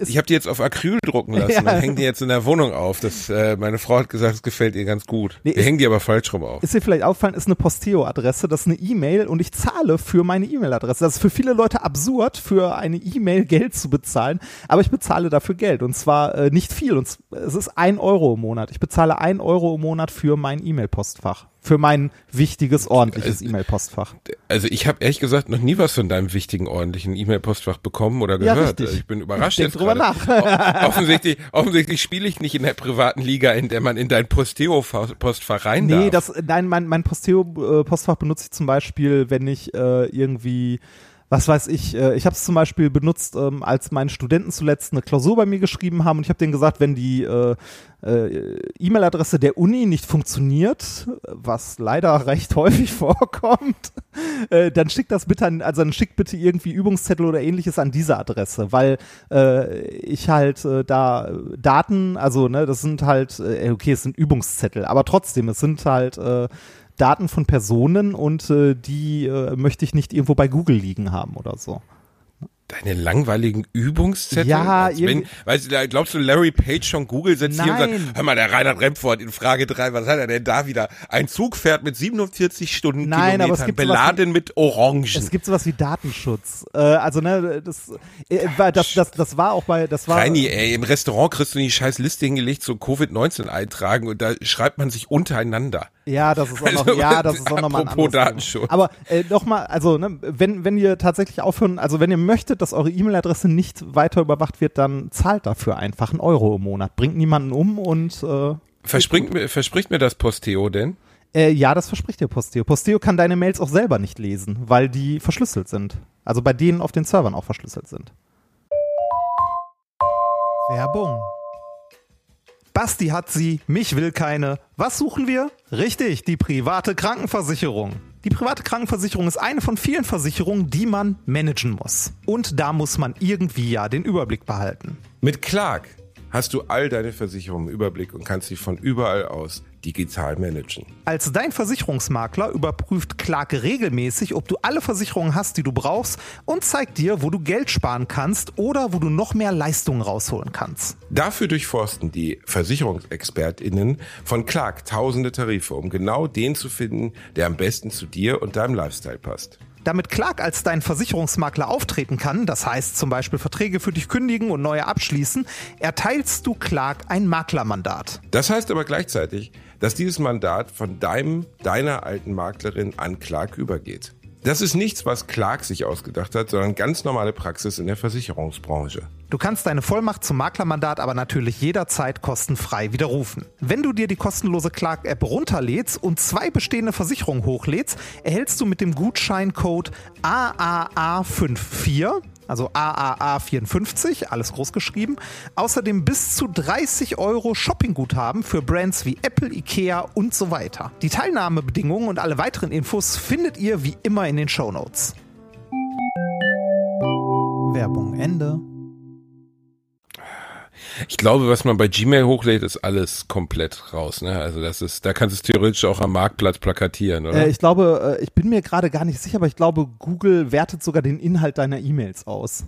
Ich habe die jetzt auf Acryl drucken lassen und hänge die jetzt in der Wohnung auf. Meine Frau hat gesagt, es gefällt ihr ganz gut. Wir hängen die aber falsch rum auf. Ist dir vielleicht aufgefallen, ist eine Posteo-Adresse, das ist eine E-Mail und ich zahle für meine E-Mail-Adresse. Das ist für viele Leute absurd, für eine E-Mail Geld zu bezahlen, aber ich bezahle dafür Geld und zwar nicht viel. Und es ist 1 Euro im Monat. Ich bezahle 1 Euro im Monat für mein E-Mail-Postfach. Für mein wichtiges, ordentliches E-Mail-Postfach. Also ich habe ehrlich gesagt noch nie was von deinem wichtigen, ordentlichen E-Mail-Postfach bekommen oder gehört. Ja, ich bin überrascht jetzt drüber nach. Offensichtlich spiele ich nicht in der privaten Liga, in der man in dein Posteo-Postfach rein darf. Mein Posteo-Postfach benutze ich zum Beispiel, wenn ich irgendwie... Was weiß ich habe es zum Beispiel benutzt, als meine Studenten zuletzt eine Klausur bei mir geschrieben haben und ich habe denen gesagt, wenn die E-Mail-Adresse der Uni nicht funktioniert, was leider recht häufig vorkommt, dann schickt bitte irgendwie Übungszettel oder ähnliches an diese Adresse, weil ich halt da Daten, also ne, das sind halt, okay, es sind Übungszettel, aber trotzdem, es sind halt Daten von Personen und die möchte ich nicht irgendwo bei Google liegen haben oder so. Deine langweiligen Übungszettel? Ja, glaubst du, Larry Page schon Google setzt hier und sagt, hör mal, der Reinhard Remford in Frage 3, was hat er denn da wieder? Ein Zug fährt mit 47 Stundenkilometern beladen mit Orangen. Es gibt sowas wie Datenschutz. Das war auch bei, Reini, im Restaurant kriegst du die scheiß Liste hingelegt zu Covid-19 eintragen und da schreibt man sich untereinander. Ja, das ist auch noch, nochmal ein anderes Datenschutz. Aber nochmal, also ne, wenn ihr tatsächlich aufhören, also wenn ihr möchtet, dass eure E-Mail-Adresse nicht weiter überwacht wird, dann zahlt dafür einfach 1 Euro im Monat. Bringt niemanden um und Verspricht mir das Posteo denn? Ja, das verspricht dir Posteo. Posteo kann deine Mails auch selber nicht lesen, weil die verschlüsselt sind. Also bei denen auf den Servern auch verschlüsselt sind. Werbung. Basti hat sie, mich will keine. Was suchen wir? Richtig, die private Krankenversicherung. Die private Krankenversicherung ist eine von vielen Versicherungen, die man managen muss. Und da muss man irgendwie ja den Überblick behalten. Mit Clark hast du all deine Versicherungen im Überblick und kannst sie von überall aus digital managen. Als dein Versicherungsmakler überprüft Clark regelmäßig, ob du alle Versicherungen hast, die du brauchst und zeigt dir, wo du Geld sparen kannst oder wo du noch mehr Leistungen rausholen kannst. Dafür durchforsten die VersicherungsexpertInnen von Clark tausende Tarife, um genau den zu finden, der am besten zu dir und deinem Lifestyle passt. Damit Clark als dein Versicherungsmakler auftreten kann, das heißt zum Beispiel Verträge für dich kündigen und neue abschließen, erteilst du Clark ein Maklermandat. Das heißt aber gleichzeitig, dass dieses Mandat von deiner alten Maklerin an Clark übergeht. Das ist nichts, was Clark sich ausgedacht hat, sondern ganz normale Praxis in der Versicherungsbranche. Du kannst deine Vollmacht zum Maklermandat aber natürlich jederzeit kostenfrei widerrufen. Wenn du dir die kostenlose Clark-App runterlädst und 2 bestehende Versicherungen hochlädst, erhältst du mit dem Gutscheincode AAA54, also AAA54, alles groß geschrieben, außerdem bis zu 30 € Shoppingguthaben für Brands wie Apple, Ikea und so weiter. Die Teilnahmebedingungen und alle weiteren Infos findet ihr wie immer in den Shownotes. Werbung Ende. Ich glaube, was man bei Gmail hochlädt, ist alles komplett raus, ne? Also da kannst du es theoretisch auch am Marktplatz plakatieren, oder? Ich glaube, ich bin mir gerade gar nicht sicher, aber ich glaube, Google wertet sogar den Inhalt deiner E-Mails aus.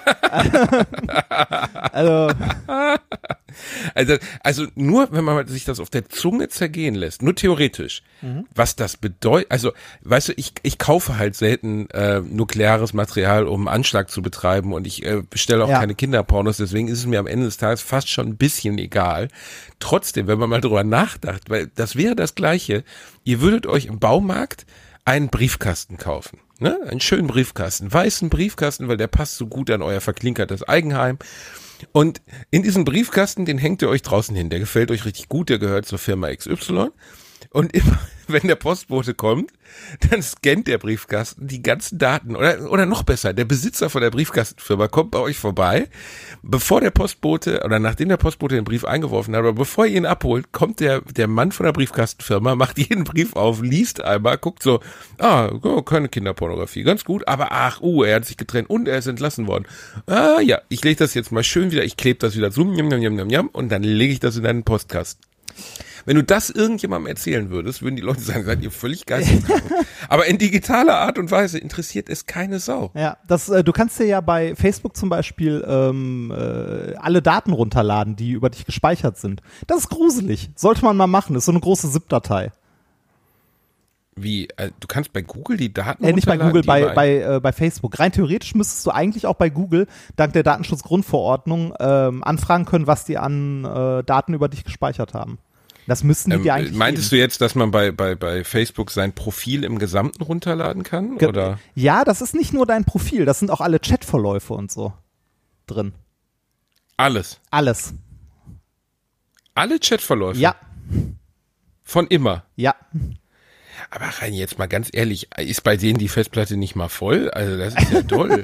Also nur, wenn man sich das auf der Zunge zergehen lässt, nur theoretisch, was das bedeutet, also weißt du, ich kaufe halt selten nukleares Material, um einen Anschlag zu betreiben und ich bestelle auch keine Kinderpornos, deswegen ist es mir am Ende des Tages fast schon ein bisschen egal. Trotzdem, wenn man mal drüber nachdacht, weil das wäre das Gleiche, ihr würdet euch im Baumarkt einen Briefkasten kaufen. Ne? Einen schönen Briefkasten, weißen Briefkasten, weil der passt so gut an euer verklinkertes Eigenheim. Und in diesem Briefkasten, den hängt ihr euch draußen hin. Der gefällt euch richtig gut, der gehört zur Firma XY. Und immer, wenn der Postbote kommt, dann scannt der Briefkasten die ganzen Daten. Oder noch besser, der Besitzer von der Briefkastenfirma kommt bei euch vorbei, bevor der Postbote, oder nachdem der Postbote den Brief eingeworfen hat, aber bevor ihr ihn abholt, kommt der Mann von der Briefkastenfirma, macht jeden Brief auf, liest einmal, guckt so, keine Kinderpornografie, ganz gut, aber er hat sich getrennt und er ist entlassen worden. Ja, ich lege das jetzt mal schön wieder, ich klebe das wieder zu, und dann lege ich das in deinen Postkasten. Wenn du das irgendjemandem erzählen würdest, würden die Leute sagen, seid ihr völlig geisteskrank. Aber in digitaler Art und Weise interessiert es keine Sau. Ja, du kannst dir ja bei Facebook zum Beispiel alle Daten runterladen, die über dich gespeichert sind. Das ist gruselig. Sollte man mal machen. Das ist so eine große ZIP-Datei. Wie? Du kannst bei Google die Daten Nicht bei runterladen? Google, bei Facebook. Rein theoretisch müsstest du eigentlich auch bei Google dank der Datenschutzgrundverordnung anfragen können, was die an Daten über dich gespeichert haben. Das müssen die dir eigentlich Meintest du jetzt, dass man bei Facebook sein Profil im Gesamten runterladen kann? Oder? Ja, das ist nicht nur dein Profil, das sind auch alle Chatverläufe und so drin. Alles? Alles. Alle Chatverläufe? Ja. Von immer? Ja. Aber rein jetzt mal ganz ehrlich, ist bei denen die Festplatte nicht mal voll? Also das ist ja toll.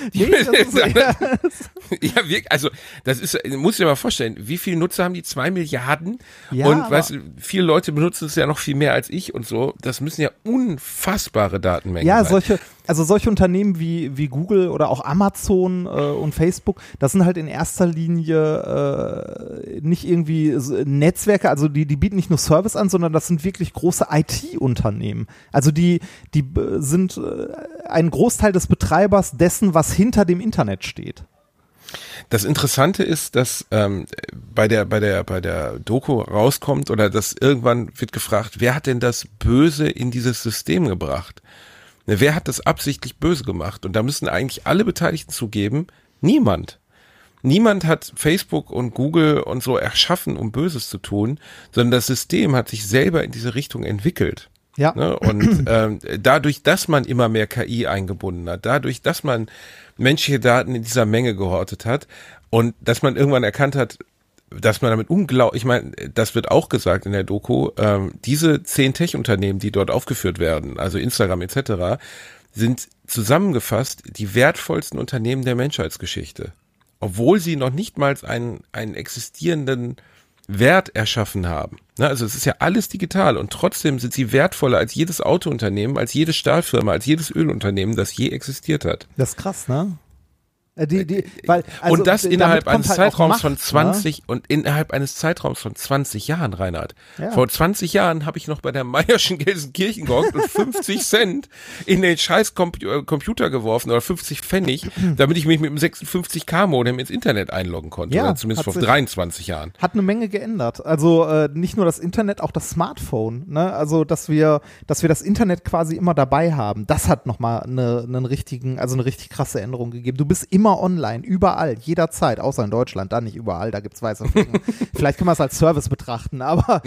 Also das ist, muss ich dir mal vorstellen, wie viele Nutzer haben die? 2 Milliarden? Ja, und weißt du, viele Leute benutzen es ja noch viel mehr als ich und so. Das müssen ja unfassbare Datenmengen sein. Solche Unternehmen wie Google oder auch Amazon und Facebook, das sind halt in erster Linie nicht irgendwie Netzwerke, also die bieten nicht nur Service an, sondern das sind wirklich große IT-Unternehmen. Also die sind ein Großteil des Betreibers dessen, was hinter dem Internet steht. Das Interessante ist, dass bei der Doku rauskommt oder dass irgendwann wird gefragt, wer hat denn das Böse in dieses System gebracht? Wer hat das absichtlich böse gemacht? Und da müssen eigentlich alle Beteiligten zugeben, niemand. Niemand hat Facebook und Google und so erschaffen, um Böses zu tun, sondern das System hat sich selber in diese Richtung entwickelt. Ja. Und dadurch, dass man immer mehr KI eingebunden hat, dadurch, dass man menschliche Daten in dieser Menge gehortet hat und dass man irgendwann erkannt hat, dass man damit ich meine, das wird auch gesagt in der Doku, diese 10 Tech-Unternehmen, die dort aufgeführt werden, also Instagram etc., sind zusammengefasst die wertvollsten Unternehmen der Menschheitsgeschichte. Obwohl sie noch nicht mal einen existierenden Wert erschaffen haben. Also es ist ja alles digital und trotzdem sind sie wertvoller als jedes Autounternehmen, als jede Stahlfirma, als jedes Ölunternehmen, das je existiert hat. Das ist krass, ne? Und das innerhalb eines halt Zeitraums Macht, von 20 und innerhalb eines Zeitraums von 20 Jahren, Reinhard. Ja. Vor 20 Jahren habe ich noch bei der Meierschen Gelsenkirchen gehockt und 50 Cent in den scheiß Computer geworfen oder 50 Pfennig, damit ich mich mit dem 56K-Modem ins Internet einloggen konnte. Ja, oder zumindest vor 23 Jahren. Hat eine Menge geändert. Also nicht nur das Internet, auch das Smartphone. Ne? Also dass wir das Internet quasi immer dabei haben. Das hat nochmal eine richtig krasse Änderung gegeben. Du bist immer online, überall, jederzeit, außer in Deutschland, da nicht überall, da gibt's weiße Flecken. Vielleicht kann man es als Service betrachten, aber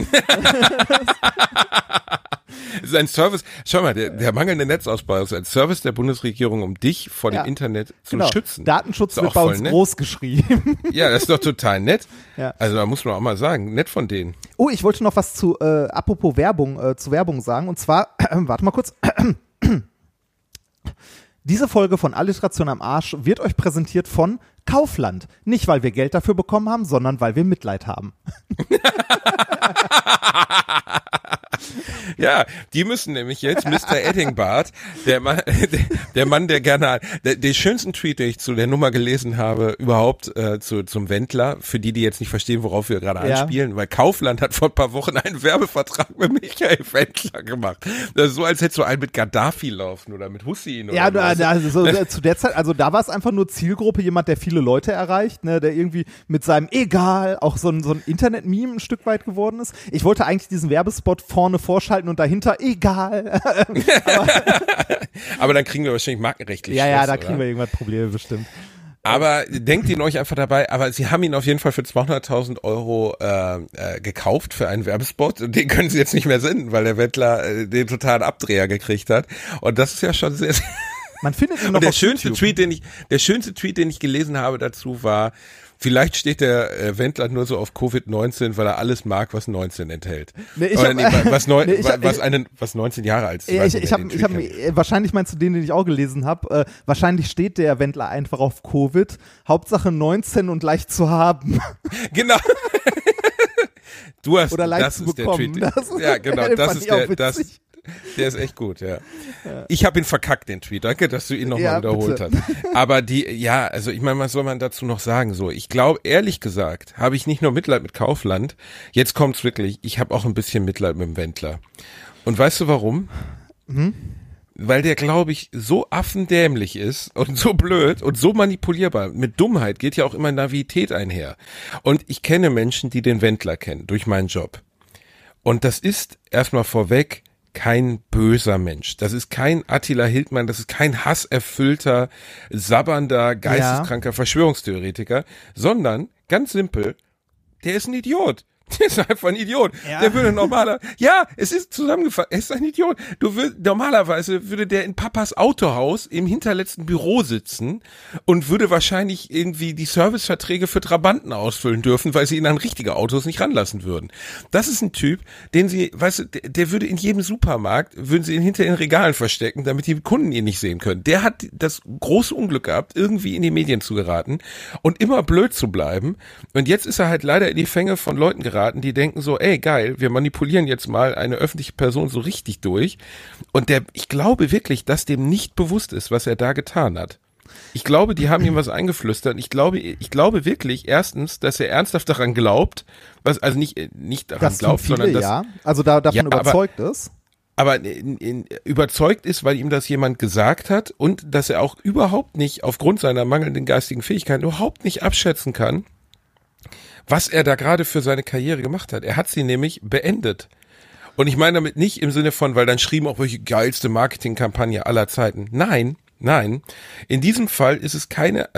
Es ist ein Service, schau mal, der mangelnde Netzausbau ist ein Service der Bundesregierung, um dich vor dem Internet zu schützen. Datenschutz wird bei uns groß geschrieben. Ja, das ist doch total nett. Ja. Also da muss man auch mal sagen, nett von denen. Oh, ich wollte noch was zu, apropos Werbung, zu Werbung sagen, und zwar, warte mal kurz. Diese Folge von Alliteration am Arsch wird euch präsentiert von Kaufland. Nicht, weil wir Geld dafür bekommen haben, sondern weil wir Mitleid haben. Ja, die müssen nämlich jetzt Mr. Eddingbart, der Mann, der gerne, den schönsten Tweet, den ich zu der Nummer gelesen habe, überhaupt zum Wendler, für die jetzt nicht verstehen, worauf wir gerade anspielen, weil Kaufland hat vor ein paar Wochen einen Werbevertrag mit Michael Wendler gemacht. Das ist so, als hättest du einen mit Gaddafi laufen oder mit Hussein oder zu der Zeit, also da war es einfach nur Zielgruppe, jemand, der viele Leute erreicht, ne, der irgendwie mit seinem Egal auch so ein Internet-Meme ein Stück weit geworden ist. Ich wollte eigentlich diesen Werbespot vorne vorschalten und dahinter Egal. Aber dann kriegen wir wahrscheinlich markenrechtlich Schluss, da kriegen wir irgendwann Probleme bestimmt. Aber denkt ihn euch einfach dabei, aber sie haben ihn auf jeden Fall für 200.000 Euro gekauft für einen Werbespot und den können sie jetzt nicht mehr senden, weil der Wendler den totalen Abdreher gekriegt hat. Und das ist ja schon sehr, sehr man findet ihn noch und der auf schönste YouTube. Tweet, den ich gelesen habe dazu war, vielleicht steht der Wendler nur so auf Covid-19, weil er alles mag, was 19 enthält. Was 19 Jahre alt ist. Wahrscheinlich meinst du den ich auch gelesen habe. Wahrscheinlich steht der Wendler einfach auf Covid. Hauptsache 19 und leicht zu haben. Genau. Du hast, oder leicht das zu ist bekommen. Der Tweet. Ja, genau. Das ist Der ist echt gut, ja. Ich habe ihn verkackt, den Tweet. Danke, dass du ihn nochmal wiederholt hast. Aber also ich meine, was soll man dazu noch sagen? So, ich glaube, ehrlich gesagt, habe ich nicht nur Mitleid mit Kaufland, jetzt kommt's wirklich, ich habe auch ein bisschen Mitleid mit dem Wendler. Und weißt du warum? Weil der, glaube ich, so affendämlich ist und so blöd und so manipulierbar. Mit Dummheit geht ja auch immer Naivität einher. Und ich kenne Menschen, die den Wendler kennen, durch meinen Job. Und das ist erstmal vorweg kein böser Mensch. Das ist kein Attila Hildmann, das ist kein hasserfüllter, sabbernder, geisteskranker Verschwörungstheoretiker, sondern, ganz simpel, der ist ein Idiot. Der ist einfach ein Idiot. Ja. Der würde es ist zusammengefasst, er ist ein Idiot. Normalerweise würde der in Papas Autohaus im hinterletzten Büro sitzen und würde wahrscheinlich irgendwie die Serviceverträge für Trabanten ausfüllen dürfen, weil sie ihn an richtige Autos nicht ranlassen würden. Das ist ein Typ, den sie, weißt du, der würde in jedem Supermarkt, würden sie ihn hinter den Regalen verstecken, damit die Kunden ihn nicht sehen können. Der hat das große Unglück gehabt, irgendwie in die Medien zu geraten und immer blöd zu bleiben. Und jetzt ist er halt leider in die Fänge von Leuten geraten, die denken so, ey, geil, wir manipulieren jetzt mal eine öffentliche Person so richtig durch. Und ich glaube wirklich, dass dem nicht bewusst ist, was er da getan hat. Ich glaube, die haben ihm was eingeflüstert. Ich glaube wirklich, erstens, dass er ernsthaft daran glaubt, also nicht daran das glaubt, viele, sondern dass, ja, also davon überzeugt ist. Aber überzeugt ist, weil ihm das jemand gesagt hat und dass er auch überhaupt nicht, aufgrund seiner mangelnden geistigen Fähigkeiten, überhaupt nicht abschätzen kann, was er da gerade für seine Karriere gemacht hat. Er hat sie nämlich beendet. Und ich meine damit nicht im Sinne von, weil dann schrieben auch welche geilste Marketingkampagne aller Zeiten. Nein. In diesem Fall ist es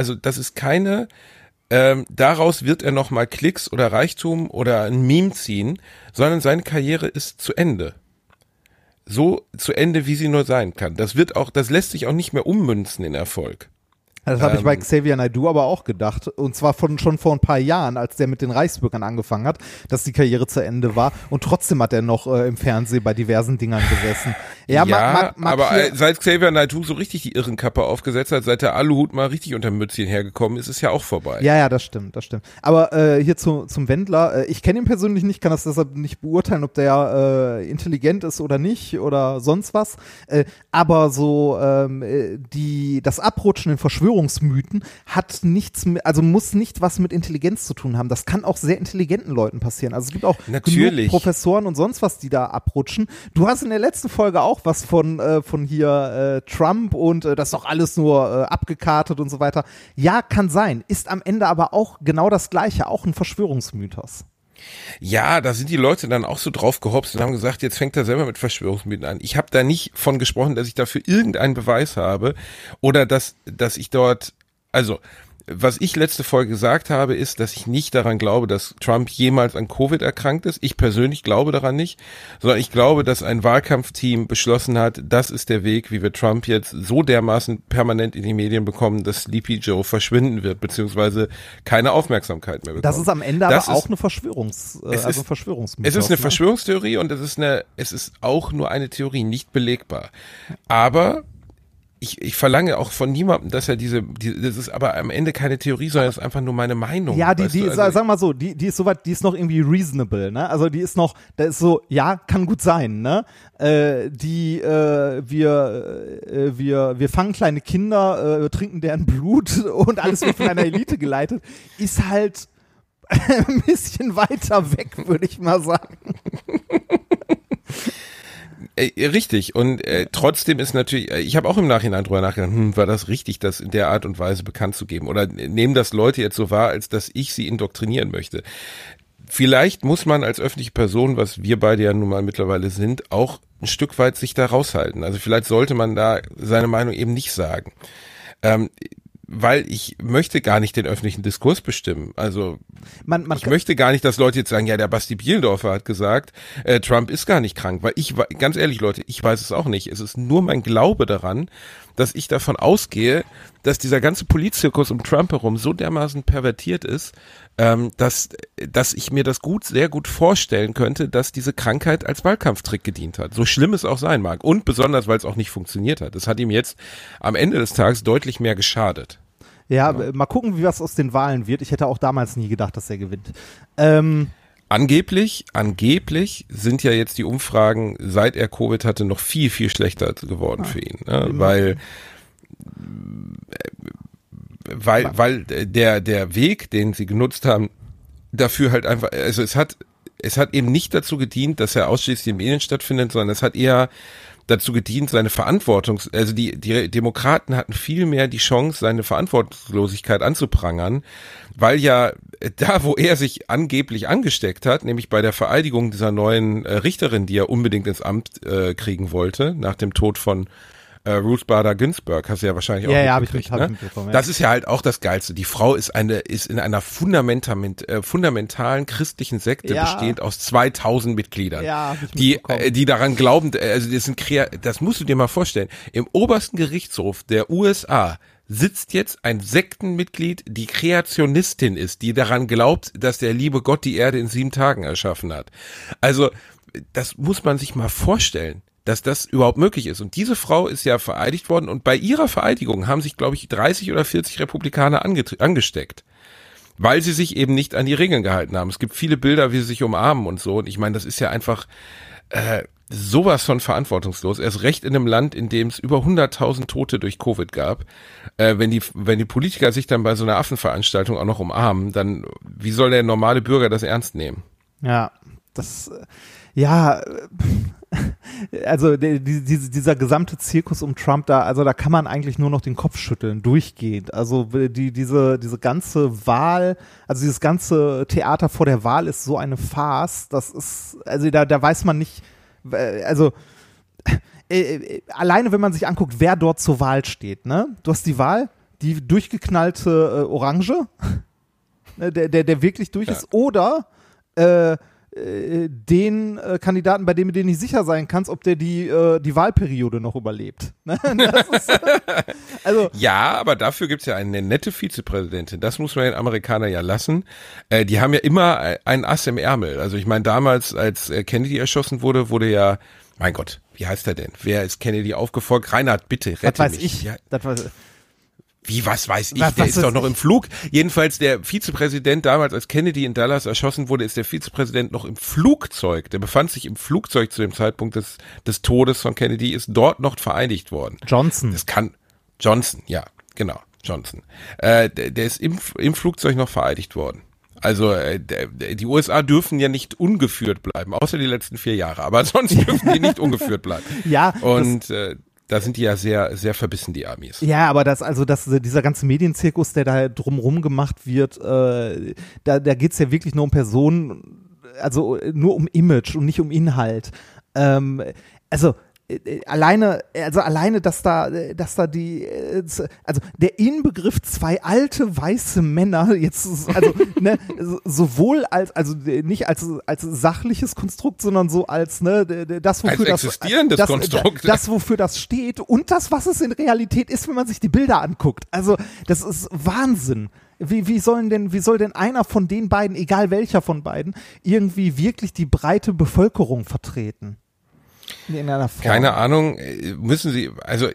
daraus wird er nochmal Klicks oder Reichtum oder ein Meme ziehen, sondern seine Karriere ist zu Ende. So zu Ende, wie sie nur sein kann. Das lässt sich auch nicht mehr ummünzen in Erfolg. Das habe ich bei Xavier Naidoo aber auch gedacht. Und zwar schon vor ein paar Jahren, als der mit den Reichsbürgern angefangen hat, dass die Karriere zu Ende war. Und trotzdem hat er noch im Fernsehen bei diversen Dingern gesessen. Aber seit Xavier Naidoo so richtig die Irrenkappe aufgesetzt hat, seit der Aluhut mal richtig unter Mützchen hergekommen ist, ist ja auch vorbei. Ja, das stimmt. Aber hier zum Wendler. Ich kenne ihn persönlich nicht, kann das deshalb nicht beurteilen, ob der intelligent ist oder nicht oder sonst was. Aber so das Abrutschen in Verschwörungsmythen hat nichts mit, also muss nicht was mit Intelligenz zu tun haben. Das kann auch sehr intelligenten Leuten passieren. Also es gibt auch genug Professoren und sonst was, die da abrutschen. Du hast in der letzten Folge auch was von hier Trump und das ist doch alles nur abgekartet und so weiter. Ja, kann sein. Ist am Ende aber auch genau das Gleiche, auch ein Verschwörungsmythos. Ja, da sind die Leute dann auch so drauf gehopst und haben gesagt, jetzt fängt er selber mit Verschwörungsmythen an. Ich habe da nicht von gesprochen, dass ich dafür irgendeinen Beweis habe oder dass ich dort, also was ich letzte Folge gesagt habe, ist, dass ich nicht daran glaube, dass Trump jemals an Covid erkrankt ist. Ich persönlich glaube daran nicht, sondern ich glaube, dass ein Wahlkampfteam beschlossen hat, das ist der Weg, wie wir Trump jetzt so dermaßen permanent in die Medien bekommen, dass Sleepy Joe verschwinden wird, beziehungsweise keine Aufmerksamkeit mehr bekommt. Das ist am Ende aber auch eine Verschwörungsmythos. Es ist eine Verschwörungstheorie und es ist auch nur eine Theorie, nicht belegbar. Aber ich verlange auch von niemandem, dass er das ist aber am Ende keine Theorie, sondern es ist einfach nur meine Meinung. Ja, sag mal so, die ist soweit, die ist noch irgendwie reasonable, ne? Also die ist noch, da ist so, ja, kann gut sein, ne? Wir fangen kleine Kinder, trinken deren Blut und alles wird von einer Elite geleitet, ist halt ein bisschen weiter weg, würde ich mal sagen. Richtig und trotzdem ist natürlich, ich habe auch im Nachhinein drüber nachgedacht, war das richtig, das in der Art und Weise bekannt zu geben oder nehmen das Leute jetzt so wahr, als dass ich sie indoktrinieren möchte. Vielleicht muss man als öffentliche Person, was wir beide ja nun mal mittlerweile sind, auch ein Stück weit sich da raushalten. Also vielleicht sollte man da seine Meinung eben nicht sagen. Weil ich möchte gar nicht den öffentlichen Diskurs bestimmen. Also ich möchte gar nicht, dass Leute jetzt sagen, ja, der Basti Bielendorfer hat gesagt, Trump ist gar nicht krank. Weil ganz ehrlich Leute, ich weiß es auch nicht. Es ist nur mein Glaube daran, dass ich davon ausgehe, dass dieser ganze Politzirkus um Trump herum so dermaßen pervertiert ist, dass ich mir das sehr gut vorstellen könnte, dass diese Krankheit als Wahlkampftrick gedient hat. So schlimm es auch sein mag. Und besonders, weil es auch nicht funktioniert hat. Das hat ihm jetzt am Ende des Tages deutlich mehr geschadet. Ja, mal gucken, wie was aus den Wahlen wird. Ich hätte auch damals nie gedacht, dass er gewinnt. Angeblich sind ja jetzt die Umfragen, seit er Covid hatte, noch viel, viel schlechter geworden für ihn. Ne? Weil der Weg, den sie genutzt haben, dafür halt einfach, also es hat eben nicht dazu gedient, dass er ausschließlich in Medien stattfindet, sondern es hat eher dazu gedient, seine also die Demokraten hatten viel mehr die Chance, seine Verantwortungslosigkeit anzuprangern, weil ja da, wo er sich angeblich angesteckt hat, nämlich bei der Vereidigung dieser neuen Richterin, die er unbedingt ins Amt kriegen wollte, nach dem Tod von Ruth Bader Ginsburg, hast du ja wahrscheinlich auch mitgekriegt, hab ich ne? mitbekommen, ja. Das ist ja halt auch das Geilste. Die Frau ist in einer fundamentalen christlichen Sekte bestehend aus 2000 Mitgliedern, die daran glauben, also das musst du dir mal vorstellen. Im obersten Gerichtshof der USA sitzt jetzt ein Sektenmitglied, die Kreationistin ist, die daran glaubt, dass der liebe Gott die Erde in 7 Tagen erschaffen hat. Also, das muss man sich mal vorstellen, dass das überhaupt möglich ist. Und diese Frau ist ja vereidigt worden und bei ihrer Vereidigung haben sich, glaube ich, 30 oder 40 Republikaner angesteckt, weil sie sich eben nicht an die Regeln gehalten haben. Es gibt viele Bilder, wie sie sich umarmen und so. Und ich meine, das ist ja einfach sowas von verantwortungslos. Erst recht in einem Land, in dem es über 100.000 Tote durch Covid gab. Wenn die Politiker sich dann bei so einer Affenveranstaltung auch noch umarmen, dann wie soll der normale Bürger das ernst nehmen? Ja, also dieser gesamte Zirkus um Trump da kann man eigentlich nur noch den Kopf schütteln, durchgehend. Also diese ganze Wahl, also dieses ganze Theater vor der Wahl ist so eine Farce, das ist, also da weiß man nicht, also alleine wenn man sich anguckt, wer dort zur Wahl steht, ne? Du hast die Wahl, die durchgeknallte Orange, der wirklich durch ist, oder den Kandidaten, bei dem du dir nicht sicher sein kannst, ob der die Wahlperiode noch überlebt. Das ist, also ja, aber dafür gibt's ja eine nette Vizepräsidentin. Das muss man den Amerikanern ja lassen. Die haben ja immer ein Ass im Ärmel. Also ich meine, damals, als Kennedy erschossen wurde ja, mein Gott, wie heißt er denn? Wer ist Kennedy aufgefolgt? Reinhard, bitte, rette mich. Ja. Was weiß ich? Der ist doch noch im Flug. Jedenfalls der Vizepräsident damals, als Kennedy in Dallas erschossen wurde, ist der Vizepräsident noch im Flugzeug. Der befand sich im Flugzeug zu dem Zeitpunkt des Todes von Kennedy, ist dort noch vereidigt worden. Johnson, ja, genau, Johnson. Der ist im Flugzeug noch vereidigt worden. Also die USA dürfen ja nicht ungeführt bleiben, außer die letzten 4 Jahre. Aber sonst dürfen die nicht ungeführt bleiben. Ja. Und da sind die ja sehr, sehr verbissen, die Amis. Ja, aber dieser ganze Medienzirkus, der da drumherum gemacht wird, da geht's ja wirklich nur um Personen, also nur um Image und nicht um Inhalt. Alleine, dass da die, also der Inbegriff 2 alte weiße Männer jetzt, also ne, sowohl nicht als sachliches Konstrukt, sondern so als das wofür als existierendes Konstrukt, das wofür das steht und das, was es in Realität ist, wenn man sich die Bilder anguckt. Also das ist Wahnsinn. Wie soll denn einer von den beiden, egal welcher von beiden, irgendwie wirklich die breite Bevölkerung vertreten? In einer Form. Keine Ahnung, müssen sie, also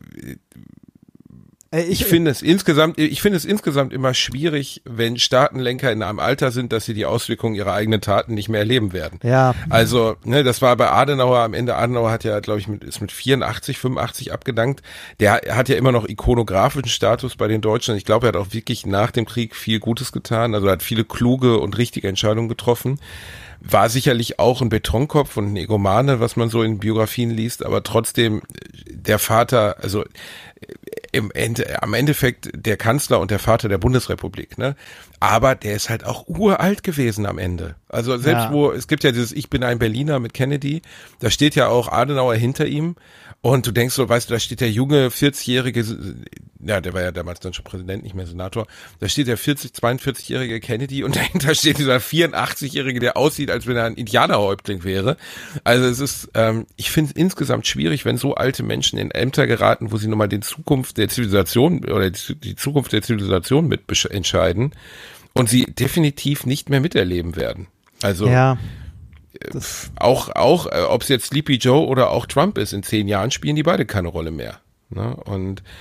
ich finde es insgesamt immer schwierig, wenn Staatenlenker in einem Alter sind, dass sie die Auswirkungen ihrer eigenen Taten nicht mehr erleben werden. Ja. Also, das war bei Adenauer am Ende. Adenauer hat ja, glaube ich, ist mit 84, 85 abgedankt. Der hat ja immer noch ikonografischen Status bei den Deutschen. Ich glaube, er hat auch wirklich nach dem Krieg viel Gutes getan. Also er hat viele kluge und richtige Entscheidungen getroffen. War sicherlich auch ein Betonkopf und ein Egomane, was man so in Biografien liest, aber trotzdem der Vater, also am Endeffekt der Kanzler und der Vater der Bundesrepublik, ne? Aber der ist halt auch uralt gewesen am Ende. Also selbst es gibt ja dieses Ich bin ein Berliner mit Kennedy, da steht ja auch Adenauer hinter ihm. Und du denkst so, weißt du, da steht der junge 40-jährige, ja, der war ja damals dann schon Präsident, nicht mehr Senator, da steht der 42-jährige Kennedy und dahinter steht dieser 84-jährige, der aussieht, als wenn er ein Indianerhäuptling wäre. Also es ist, ich finde es insgesamt schwierig, wenn so alte Menschen in Ämter geraten, wo sie nochmal die Zukunft der Zivilisation oder die Zukunft der Zivilisation mit entscheiden und sie definitiv nicht mehr miterleben werden. Also ja. Auch ob es jetzt Sleepy Joe oder auch Trump ist, in 10 Jahren spielen die beide keine Rolle mehr. Ne? Und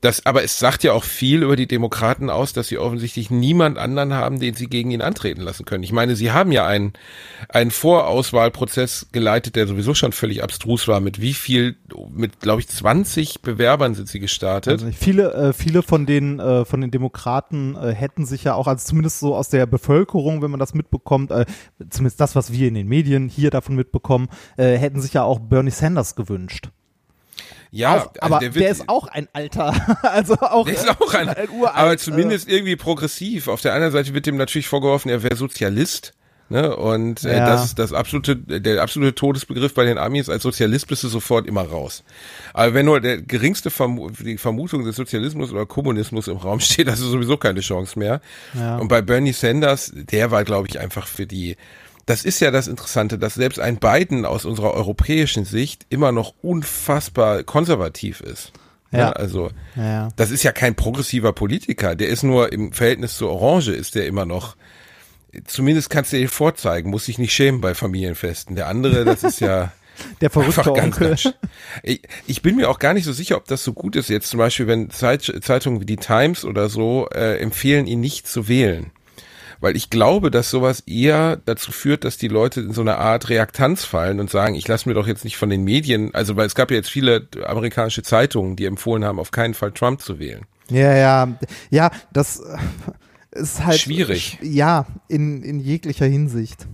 Aber es sagt ja auch viel über die Demokraten aus, dass sie offensichtlich niemand anderen haben, den sie gegen ihn antreten lassen können. Ich meine, sie haben ja einen Vorauswahlprozess geleitet, der sowieso schon völlig abstrus war. Mit glaube ich, 20 Bewerbern sind sie gestartet. Also viele von den Demokraten hätten sich ja auch, also zumindest so aus der Bevölkerung, wenn man das mitbekommt, zumindest das, was wir in den Medien hier davon mitbekommen, hätten sich ja auch Bernie Sanders gewünscht. Ja, auch, aber der ist auch ein alter, also auch, der ist auch ein uralt, aber zumindest irgendwie progressiv. Auf der anderen Seite wird dem natürlich vorgeworfen, er wäre Sozialist, ne? Und das ist der absolute Todesbegriff bei den Amis. Als Sozialist bist du sofort immer raus. Aber wenn nur der geringste die Vermutung des Sozialismus oder Kommunismus im Raum steht, hast du sowieso keine Chance mehr. Ja. Und bei Bernie Sanders, der war, glaube ich, einfach das ist ja das Interessante, dass selbst ein Biden aus unserer europäischen Sicht immer noch unfassbar konservativ ist. Ja. Also, das ist ja kein progressiver Politiker. Der ist nur im Verhältnis zur Orange ist der immer noch, zumindest kannst du ihn vorzeigen, muss sich nicht schämen bei Familienfesten. Der andere, das ist ja der verrückte Onkel. Ich bin mir auch gar nicht so sicher, ob das so gut ist. Jetzt zum Beispiel, wenn Zeitungen wie die Times oder so empfehlen, ihn nicht zu wählen. Weil ich glaube, dass sowas eher dazu führt, dass die Leute in so eine Art Reaktanz fallen und sagen, ich lasse mir doch jetzt nicht von den Medien, also weil es gab ja jetzt viele amerikanische Zeitungen, die empfohlen haben, auf keinen Fall Trump zu wählen. Ja, das ist halt schwierig. Ja, in jeglicher Hinsicht.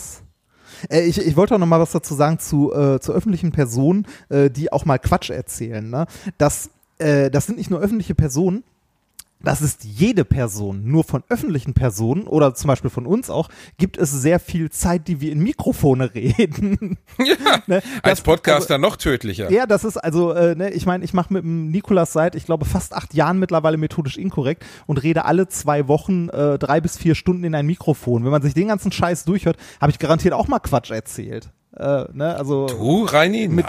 Ich wollte auch noch mal was dazu sagen zu öffentlichen Personen, die auch mal Quatsch erzählen. Ne? Das sind nicht nur öffentliche Personen, das ist jede Person. Nur von öffentlichen Personen oder zum Beispiel von uns auch, gibt es sehr viel Zeit, die wir in Mikrofone reden. Ja, ne? Als Podcaster noch tödlicher. Ja, das ist also, ich meine, ich mache mit dem Nikolas seit, ich glaube, fast 8 Jahren mittlerweile methodisch inkorrekt und rede alle 2 Wochen 3 bis 4 Stunden in ein Mikrofon. Wenn man sich den ganzen Scheiß durchhört, habe ich garantiert auch mal Quatsch erzählt. Also du, Reini? Mit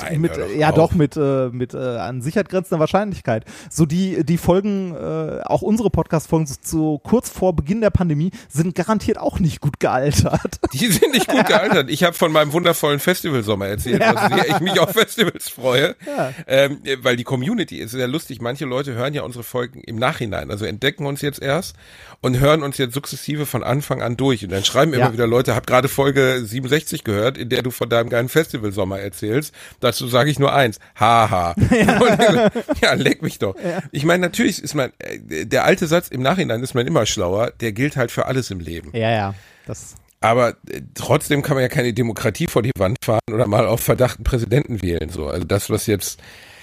an Sicherheit grenzender Wahrscheinlichkeit. So die Folgen, auch unsere Podcast-Folgen so kurz vor Beginn der Pandemie sind garantiert auch nicht gut gealtert. Die sind nicht gut gealtert. Ich habe von meinem wundervollen Festivalsommer erzählt, also ich mich auf Festivals freue, weil die Community ist sehr lustig. Manche Leute hören ja unsere Folgen im Nachhinein, also entdecken uns jetzt erst und hören uns jetzt sukzessive von Anfang an durch. Und dann schreiben immer wieder Leute, hab gerade Folge 67 gehört, in der du von deinem geilen Festivalsommer erzählst. Dazu sage ich nur eins. Haha. Ja, leck mich doch. Ja. Ich meine, natürlich ist der alte Satz, im Nachhinein ist man immer schlauer, der gilt halt für alles im Leben. Ja. Aber trotzdem kann man ja keine Demokratie vor die Wand fahren oder mal auf Verdacht einen Präsidenten wählen. So. Also das, was jetzt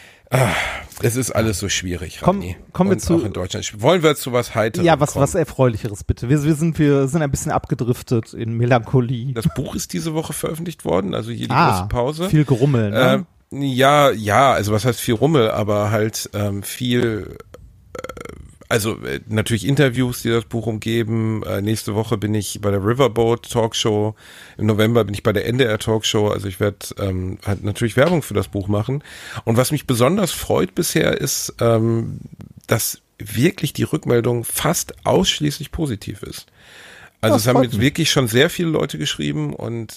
es ist alles so schwierig, Rani. Kommen wir zu, auch in Deutschland. Wollen wir zu was Heiteres kommen? Ja, was Erfreulicheres bitte. Wir sind ein bisschen abgedriftet in Melancholie. Das Buch ist diese Woche veröffentlicht worden, also hier die große Pause. Viel Gerummel, ne? Ja, also was heißt viel Rummel, aber halt viel, also natürlich Interviews, die das Buch umgeben. Nächste Woche bin ich bei der Riverboat Talkshow. Im November bin ich bei der NDR Talkshow. Also ich werde halt natürlich Werbung für das Buch machen. Und was mich besonders freut bisher ist, dass wirklich die Rückmeldung fast ausschließlich positiv ist. Also es haben jetzt wirklich schon sehr viele Leute geschrieben und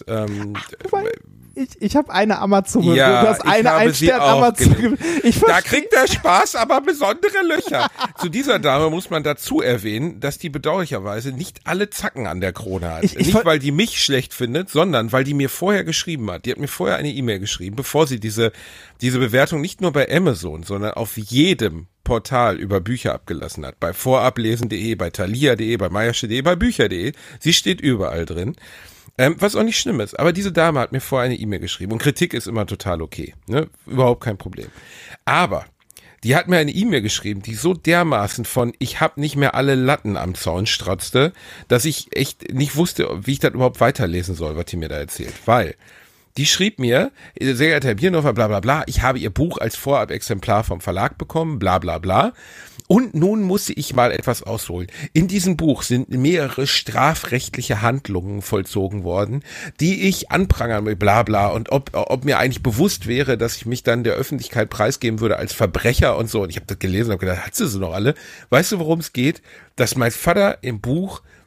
ich habe eine Amazon, ja, du hast eine Ein-Stern Amazon. Da kriegt der Spaß aber besondere Löcher. Zu dieser Dame muss man dazu erwähnen, dass die bedauerlicherweise nicht alle Zacken an der Krone hat. Nicht, weil die mich schlecht findet, sondern weil die mir vorher geschrieben hat. Die hat mir vorher eine E-Mail geschrieben, bevor sie diese Bewertung nicht nur bei Amazon, sondern auf jedem Portal über Bücher abgelassen hat. Bei vorablesen.de, bei thalia.de, bei meiersche.de, bei bücher.de. Sie steht überall drin. Was auch nicht schlimm ist. Aber diese Dame hat mir vorher eine E-Mail geschrieben und Kritik ist immer total okay. Ne? Überhaupt kein Problem. Aber die hat mir eine E-Mail geschrieben, die so dermaßen von ich habe nicht mehr alle Latten am Zaun stratzte, dass ich echt nicht wusste, wie ich das überhaupt weiterlesen soll, was die mir da erzählt. Weil die schrieb mir, sehr geehrter Herr Biernhofer, bla bla bla, ich habe Ihr Buch als Vorab-Exemplar vom Verlag bekommen, bla bla bla. Und nun musste ich mal etwas ausholen. In diesem Buch sind mehrere strafrechtliche Handlungen vollzogen worden, die ich anprangern will, bla bla. Und ob mir eigentlich bewusst wäre, dass ich mich dann der Öffentlichkeit preisgeben würde als Verbrecher und so. Und ich habe das gelesen und habe gedacht, hat sie noch alle? Weißt du, worum es geht? Dass mein Vater im Buch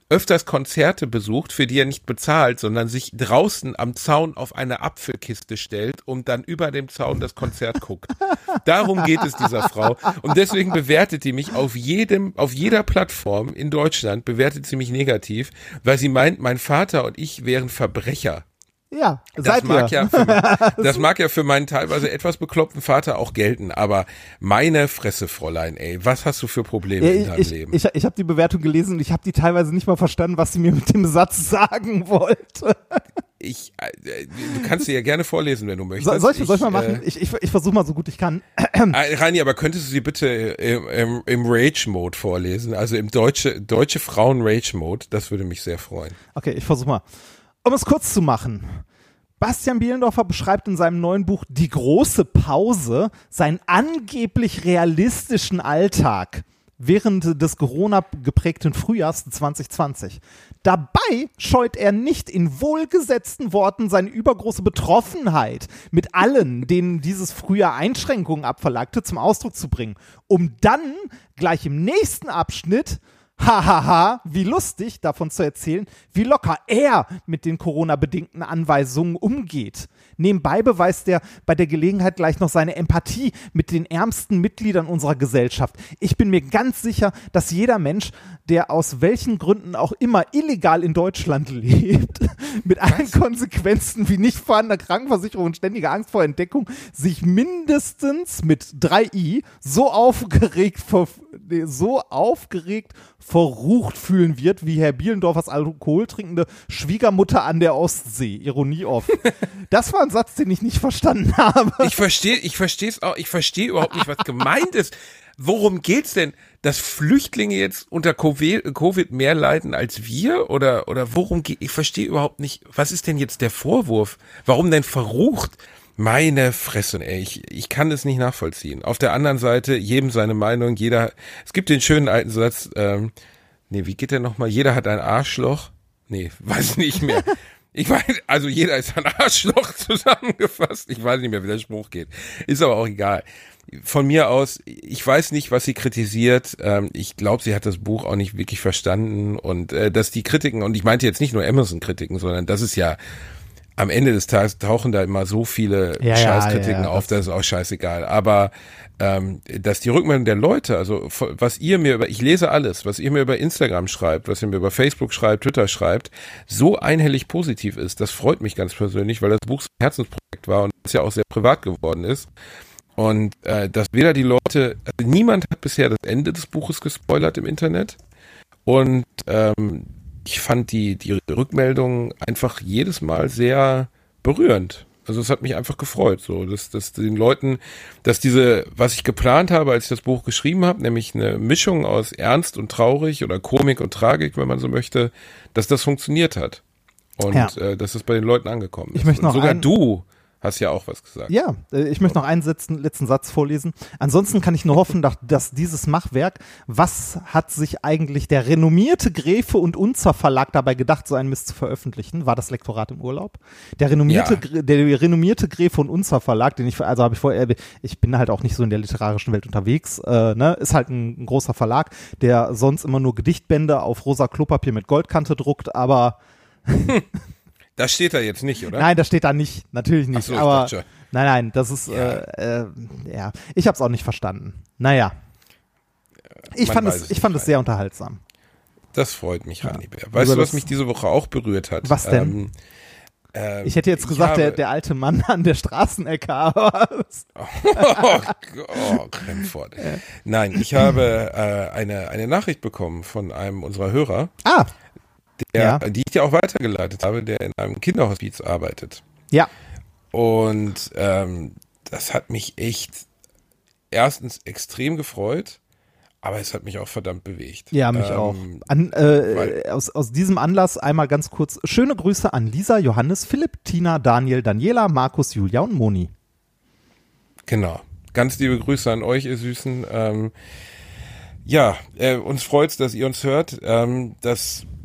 öfters Konzerte besucht, für die er nicht bezahlt, sondern sich draußen am Zaun auf eine Apfelkiste stellt und dann über dem Zaun das Konzert guckt. Darum geht es dieser Frau. Und deswegen bewertet die mich auf jeder Plattform in Deutschland, bewertet sie mich negativ, weil sie meint, mein Vater und ich wären Verbrecher. Ja, Das mag ja für meinen teilweise etwas bekloppten Vater auch gelten, aber meine Fresse, Fräulein, ey, was hast du für Probleme in deinem Leben? Ich habe die Bewertung gelesen und ich habe die teilweise nicht mal verstanden, was sie mir mit dem Satz sagen wollte. Du kannst sie ja gerne vorlesen, wenn du möchtest. Soll ich mal machen? Ich versuche mal so gut ich kann. Reini, aber könntest du sie bitte im Rage-Mode vorlesen? Also im deutsche Frauen-Rage-Mode, das würde mich sehr freuen. Okay, ich versuche mal. Um es kurz zu machen. Bastian Bielendorfer beschreibt in seinem neuen Buch Die große Pause seinen angeblich realistischen Alltag während des Corona-geprägten Frühjahrs 2020. Dabei scheut er nicht in wohlgesetzten Worten seine übergroße Betroffenheit mit allen, denen dieses Frühjahr Einschränkungen abverlangte, zum Ausdruck zu bringen, um dann gleich im nächsten Abschnitt hahaha, wie lustig, davon zu erzählen, wie locker er mit den Corona-bedingten Anweisungen umgeht. Nebenbei beweist er bei der Gelegenheit gleich noch seine Empathie mit den ärmsten Mitgliedern unserer Gesellschaft. Ich bin mir ganz sicher, dass jeder Mensch, der aus welchen Gründen auch immer illegal in Deutschland lebt, mit allen Konsequenzen wie nicht vorhandener Krankenversicherung und ständiger Angst vor Entdeckung, sich mindestens mit 3i so aufgeregt verrucht fühlen wird, wie Herr Bielendorfers alkoholtrinkende Schwiegermutter an der Ostsee. Ironie off. Das war ein Satz, den ich nicht verstanden habe. Ich verstehe überhaupt nicht, was gemeint ist. Worum geht's denn? Dass Flüchtlinge jetzt unter Covid mehr leiden als wir? Oder worum geht? Ich verstehe überhaupt nicht. Was ist denn jetzt der Vorwurf? Warum denn verrucht? Meine Fresse, ey, ich kann es nicht nachvollziehen. Auf der anderen Seite, jedem seine Meinung, es gibt den schönen alten Satz, wie geht der nochmal? Jeder hat ein Arschloch. Nee, weiß nicht mehr. Ich weiß, also jeder ist ein Arschloch zusammengefasst. Ich weiß nicht mehr, wie der Spruch geht. Ist aber auch egal. Von mir aus, ich weiß nicht, was sie kritisiert. Ich glaube, sie hat das Buch auch nicht wirklich verstanden und dass die Kritiken, und ich meinte jetzt nicht nur Amazon-Kritiken, sondern das ist ja am Ende des Tages tauchen da immer so viele Scheißkritiken auf, das ist auch scheißegal. Aber dass die Rückmeldung der Leute, also ich lese alles, was ihr mir über Instagram schreibt, was ihr mir über Facebook schreibt, Twitter schreibt, so einhellig positiv ist, das freut mich ganz persönlich, weil das Buch ein Herzensprojekt war und es ja auch sehr privat geworden ist. Und dass weder die Leute, also niemand hat bisher das Ende des Buches gespoilert im Internet. Und ich fand die Rückmeldung einfach jedes Mal sehr berührend. Also es hat mich einfach gefreut, so, dass den Leuten, dass was ich geplant habe, als ich das Buch geschrieben habe, nämlich eine Mischung aus Ernst und Traurig oder Komik und Tragik, wenn man so möchte, dass das funktioniert hat. Und dass es bei den Leuten angekommen ist. Ich möchte noch sogar du hast ja auch was gesagt. Ja, ich möchte noch einen letzten Satz vorlesen. Ansonsten kann ich nur hoffen, dass dieses Machwerk, was hat sich eigentlich der renommierte Gräfe und Unzer Verlag dabei gedacht, so einen Mist zu veröffentlichen? War das Lektorat im Urlaub? Der renommierte Gräfe und Unzer Verlag, ich bin halt auch nicht so in der literarischen Welt unterwegs, ist halt ein großer Verlag, der sonst immer nur Gedichtbände auf rosa Klopapier mit Goldkante druckt, aber Das steht da jetzt nicht, oder? Nein, das steht da nicht, natürlich nicht. Ach so, aber ich dachte, nein, das ist ich habe es auch nicht verstanden. Naja, ich fand es sehr unterhaltsam. Das freut mich, Rani Bär. Weißt du, was mich diese Woche auch berührt hat? Was denn? Ich hätte jetzt gesagt, der alte Mann an der Straßenecke, aber Remford. Nein, ich habe eine Nachricht bekommen von einem unserer Hörer. Die ich dir auch weitergeleitet habe, der in einem Kinderhospiz arbeitet. Ja. Und das hat mich echt erstens extrem gefreut, aber es hat mich auch verdammt bewegt. Ja, mich auch. Aus diesem Anlass einmal ganz kurz schöne Grüße an Lisa, Johannes, Philipp, Tina, Daniel, Daniela, Markus, Julia und Moni. Genau. Ganz liebe Grüße an euch, ihr Süßen. Uns freut's, dass ihr uns hört. Das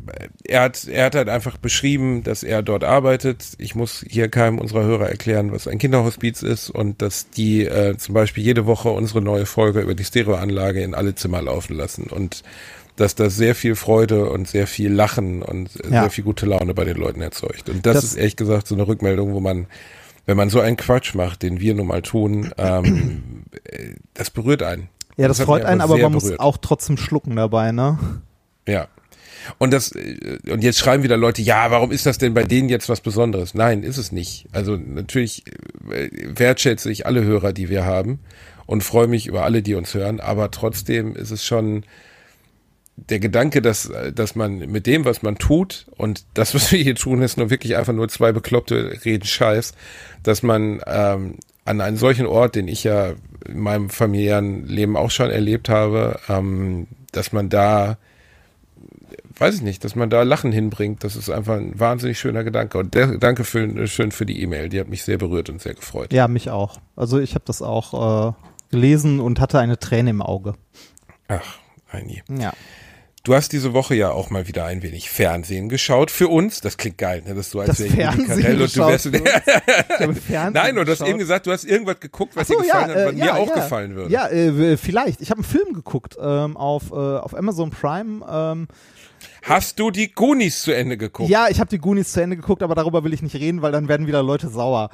er hat halt einfach beschrieben, dass er dort arbeitet. Ich muss hier keinem unserer Hörer erklären, was ein Kinderhospiz ist und dass die zum Beispiel jede Woche unsere neue Folge über die Stereoanlage in alle Zimmer laufen lassen und dass das sehr viel Freude und sehr viel Lachen und sehr viel gute Laune bei den Leuten erzeugt. Und das ist ehrlich gesagt so eine Rückmeldung, wo man, wenn man so einen Quatsch macht, den wir nun mal tun, das berührt einen. Ja, das freut einen, aber man muss auch trotzdem schlucken dabei, ne? Ja. Und jetzt schreiben wieder Leute, ja, warum ist das denn bei denen jetzt was Besonderes? Nein, ist es nicht. Also natürlich wertschätze ich alle Hörer, die wir haben und freue mich über alle, die uns hören, aber trotzdem ist es schon der Gedanke, dass man mit dem, was man tut, und das, was wir hier tun, ist nur wirklich einfach nur zwei Bekloppte reden Scheiß, dass man an einen solchen Ort, den ich ja in meinem familiären Leben auch schon erlebt habe, dass man da, weiß ich nicht, dass man da Lachen hinbringt, das ist einfach ein wahnsinnig schöner Gedanke. Und danke schön für die E-Mail, die hat mich sehr berührt und sehr gefreut. Ja, mich auch. Also ich habe das auch gelesen und hatte eine Träne im Auge. Ach, Heini. Ja. Du hast diese Woche ja auch mal wieder ein wenig Fernsehen geschaut für uns. Das klingt geil, ne? Das ist so, als wäre ich Karel und du wärst. Nein, und du hast eben gesagt, du hast irgendwas geguckt, was dir gefallen hat, was mir auch gefallen würde. Ja, vielleicht. Ich habe einen Film geguckt auf Amazon Prime. Hast du die Goonies zu Ende geguckt? Ja, ich habe die Goonies zu Ende geguckt, aber darüber will ich nicht reden, weil dann werden wieder Leute sauer.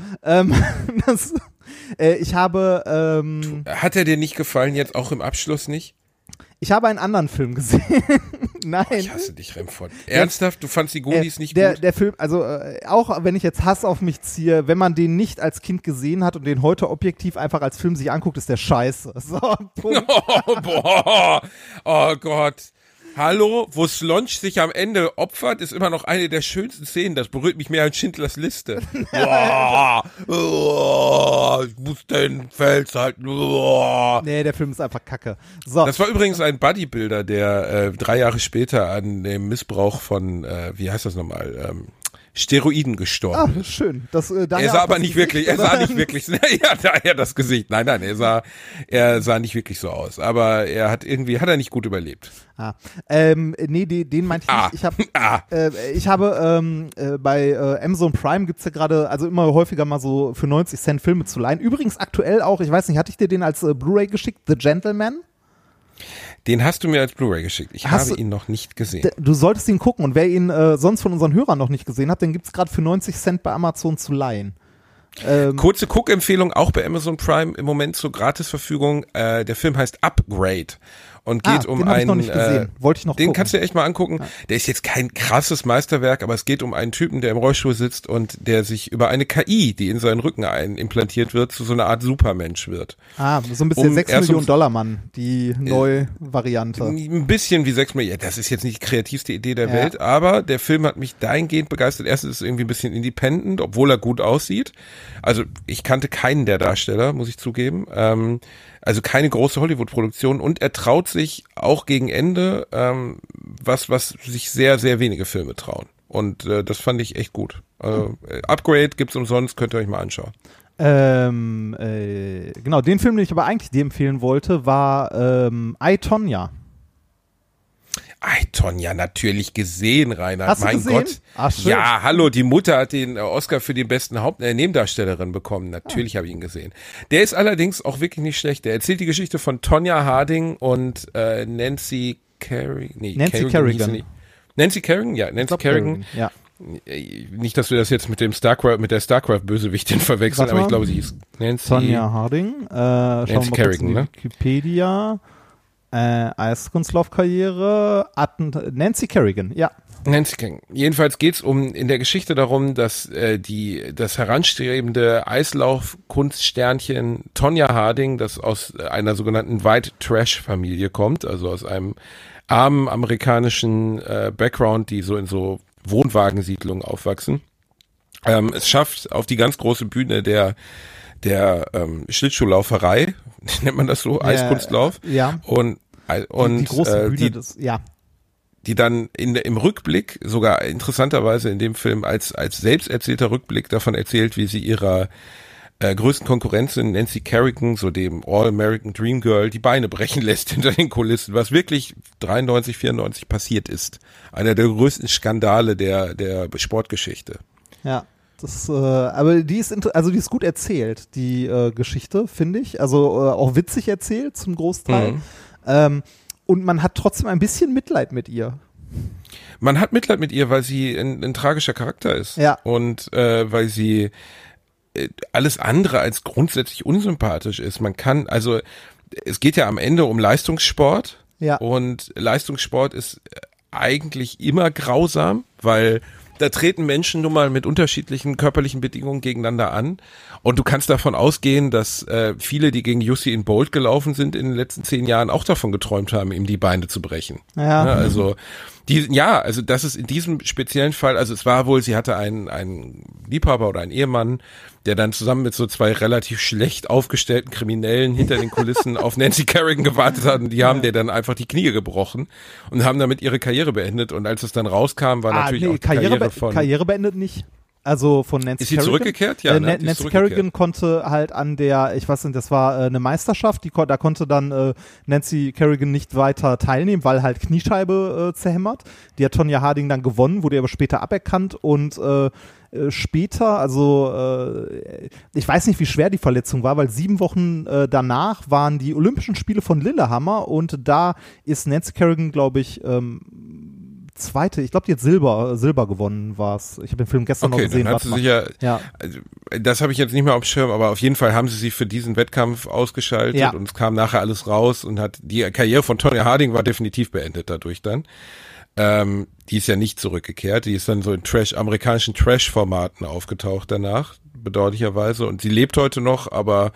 Ich habe. Hat er dir nicht gefallen, jetzt auch im Abschluss nicht? Ich habe einen anderen Film gesehen. Nein. Oh, ich hasse dich, Remford. Ernsthaft? Du fandst die Goonies nicht gut? Der Film, also auch wenn ich jetzt Hass auf mich ziehe, wenn man den nicht als Kind gesehen hat und den heute objektiv einfach als Film sich anguckt, ist der scheiße. So, Punkt. Oh, boah. Oh Gott. Hallo, wo Slonch sich am Ende opfert, ist immer noch eine der schönsten Szenen. Das berührt mich mehr als Schindlers Liste. Ich muss den Fels halten. Nee, der Film ist einfach kacke. So. Das war übrigens ein Bodybuilder, der 3 Jahre später an dem Missbrauch von, wie heißt das nochmal, Steroiden gestorben. Ah, schön. Er sah aber nicht wirklich, ja, daher das Gesicht. Nein, er sah nicht wirklich so aus. Aber hat er nicht gut überlebt. Nee, den meinte ich nicht. Ich habe bei Amazon Prime gibt's ja gerade, also immer häufiger mal so für 90 Cent Filme zu leihen. Übrigens aktuell auch, ich weiß nicht, hatte ich dir den als Blu-ray geschickt? The Gentleman? Den hast du mir als Blu-ray geschickt. Ich habe ihn noch nicht gesehen. Du solltest ihn gucken und wer ihn sonst von unseren Hörern noch nicht gesehen hat, den gibt's gerade für 90 Cent bei Amazon zu leihen. Kurze Guckempfehlung, auch bei Amazon Prime im Moment zur Gratisverfügung. Der Film heißt Upgrade und geht um einen. Den noch nicht gesehen. Wollte ich noch den gucken. Kannst du dir echt mal angucken. Ja. Der ist jetzt kein krasses Meisterwerk, aber es geht um einen Typen, der im Rollstuhl sitzt und der sich über eine KI, die in seinen Rücken implantiert wird, zu so einer Art Supermensch wird. So ein bisschen 6 Millionen Dollar Mann, die neue Variante. Ein bisschen wie 6 Millionen. Ja, das ist jetzt nicht die kreativste Idee der Welt, aber der Film hat mich dahingehend begeistert. Erstens ist es irgendwie ein bisschen independent, obwohl er gut aussieht. Also ich kannte keinen der Darsteller, muss ich zugeben. Also keine große Hollywood-Produktion und er traut sich auch gegen Ende was sich sehr, sehr wenige Filme trauen. Und das fand ich echt gut. Upgrade gibt's umsonst, könnt ihr euch mal anschauen. Genau, den Film, den ich aber eigentlich dir empfehlen wollte, war I, Tonya. Tonya natürlich gesehen, Reinhard. Hast du gesehen? Gott. Ach, schön. Ja, hallo, die Mutter hat den Oscar für die besten Nebendarstellerin bekommen. Natürlich habe ich ihn gesehen. Der ist allerdings auch wirklich nicht schlecht. Der erzählt die Geschichte von Tonya Harding und Nancy Kerrigan. Nancy Kerrigan. Nancy Kerrigan? Ja, Nancy Kerrigan. Ja. Nicht, dass wir das jetzt mit der Starcraft-Bösewichtin verwechseln, aber ich glaube, sie hieß Nancy. Tonya Harding. Nancy Kerrigan, ne? Wikipedia. Eiskunstlaufkarriere, Nancy Kerrigan, ja. Nancy Kerrigan. Jedenfalls geht's in der Geschichte darum, dass das heranstrebende Eislauf-Kunststernchen Tonya Harding, das aus einer sogenannten White Trash-Familie kommt, also aus einem armen amerikanischen Background, die so in so Wohnwagensiedlungen aufwachsen, es schafft auf die ganz große Bühne der Schlittschuhlauferei, nennt man das so, Eiskunstlauf. Ja. Und die große Bühne, die dann im Rückblick, sogar interessanterweise in dem Film als selbst erzählter Rückblick davon erzählt, wie sie ihrer größten Konkurrentin Nancy Kerrigan, so dem All-American Dream Girl, die Beine brechen lässt hinter den Kulissen, was wirklich 93, 94 passiert ist. Einer der größten Skandale der Sportgeschichte. Ja. Aber die ist ist gut erzählt, die Geschichte, finde ich. Also auch witzig erzählt zum Großteil. Und man hat trotzdem ein bisschen Mitleid mit ihr. Man hat Mitleid mit ihr, weil sie ein tragischer Charakter ist. Ja. Und weil sie alles andere als grundsätzlich unsympathisch ist. Es geht ja am Ende um Leistungssport. Ja. Und Leistungssport ist eigentlich immer grausam, weil da treten Menschen nun mal mit unterschiedlichen körperlichen Bedingungen gegeneinander an. Und du kannst davon ausgehen, dass viele, die gegen Usain Bolt gelaufen sind in den letzten 10 Jahren, auch davon geträumt haben, ihm die Beine zu brechen. Ja. Also das ist in diesem speziellen Fall, also es war wohl, sie hatte einen Liebhaber oder einen Ehemann, der dann zusammen mit so 2 relativ schlecht aufgestellten Kriminellen hinter den Kulissen auf Nancy Kerrigan gewartet hat, und die haben der dann einfach die Knie gebrochen und haben damit ihre Karriere beendet. Und als es dann rauskam, war natürlich auch die Karriere beendet nicht. Also von Nancy Kerrigan. Ist sie zurückgekehrt? Ja, Nancy Kerrigan konnte halt an der, ich weiß nicht, das war eine Meisterschaft, da konnte dann Nancy Kerrigan nicht weiter teilnehmen, weil halt Kniescheibe zerhämmert. Die hat Tonya Harding dann gewonnen, wurde aber später aberkannt und später, also ich weiß nicht, wie schwer die Verletzung war, weil 7 Wochen danach waren die Olympischen Spiele von Lillehammer und da ist Nancy Kerrigan, glaube ich, Zweite, ich glaube, die hat Silber gewonnen, war's. Ich habe den Film gestern noch gesehen. Dann hat sie sich ja, das habe ich jetzt nicht mehr auf dem Schirm, aber auf jeden Fall haben sie sich für diesen Wettkampf ausgeschaltet und es kam nachher alles raus und die Karriere von Tonya Harding war definitiv beendet dadurch dann. Die ist ja nicht zurückgekehrt, die ist dann so in amerikanischen Trash-Formaten aufgetaucht danach, bedauerlicherweise, und sie lebt heute noch, aber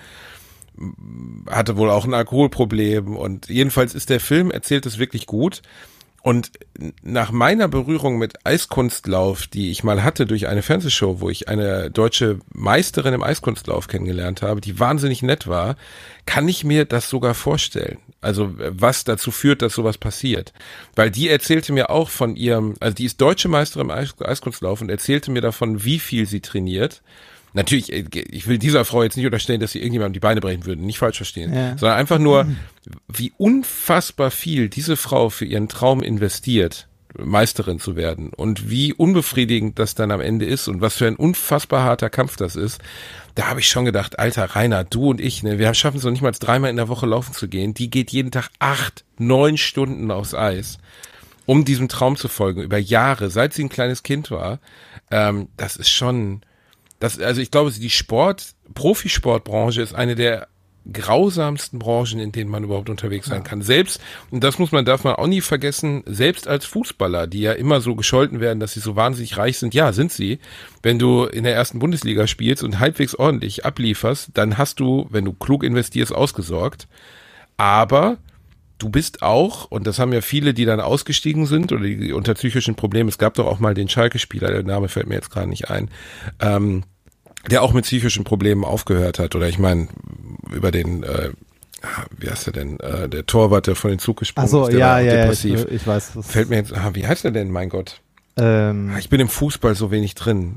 hatte wohl auch ein Alkoholproblem, und jedenfalls ist der Film, erzählt es wirklich gut. Und nach meiner Berührung mit Eiskunstlauf, die ich mal hatte durch eine Fernsehshow, wo ich eine deutsche Meisterin im Eiskunstlauf kennengelernt habe, die wahnsinnig nett war, kann ich mir das sogar vorstellen. Also was dazu führt, dass sowas passiert. Weil die erzählte mir auch von ihrem, also die ist deutsche Meisterin im Eiskunstlauf und erzählte mir davon, wie viel sie trainiert. Natürlich, ich will dieser Frau jetzt nicht unterstellen, dass sie irgendjemandem die Beine brechen würde, nicht falsch verstehen, sondern einfach nur, wie unfassbar viel diese Frau für ihren Traum investiert, Meisterin zu werden, und wie unbefriedigend das dann am Ende ist und was für ein unfassbar harter Kampf das ist. Da habe ich schon gedacht, Alter, Rainer, du und ich, wir schaffen es noch nicht mal 3-mal in der Woche laufen zu gehen. Die geht jeden Tag 8-9 Stunden aufs Eis, um diesem Traum zu folgen, über Jahre, seit sie ein kleines Kind war. Das ist schon... Also ich glaube, die Profisportbranche ist eine der grausamsten Branchen, in denen man überhaupt unterwegs sein kann. Selbst, und das darf man auch nie vergessen, selbst als Fußballer, die ja immer so gescholten werden, dass sie so wahnsinnig reich sind, ja, sind sie. Wenn du in der 1. Bundesliga spielst und halbwegs ordentlich ablieferst, dann hast du, wenn du klug investierst, ausgesorgt. Aber du bist auch, und das haben ja viele, die dann ausgestiegen sind oder die unter psychischen Problemen, es gab doch auch mal den Schalke-Spieler, der Name fällt mir jetzt gerade nicht ein, der auch mit psychischen Problemen aufgehört hat. Oder ich meine, über den, wie heißt der denn, der Torwart, der von den Zug gesprungen ist, der war depressiv. Ich weiß. Fällt mir jetzt, wie heißt der denn, mein Gott? Ich bin im Fußball so wenig drin.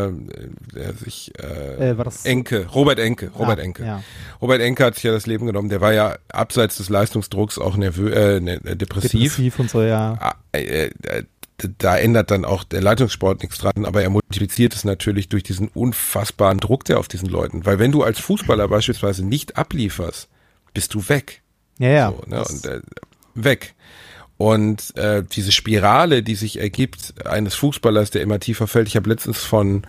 Robert Enke. Ja. Robert Enke hat sich ja das Leben genommen. Der war ja abseits des Leistungsdrucks auch depressiv. Depressiv und so, ja. Da ändert dann auch der Leistungssport nichts dran, aber er multipliziert es natürlich durch diesen unfassbaren Druck, der auf diesen Leuten, weil wenn du als Fußballer beispielsweise nicht ablieferst, bist du weg. Ja. So, ne? Und weg. Und diese Spirale, die sich ergibt eines Fußballers, der immer tiefer fällt. Ich habe letztens von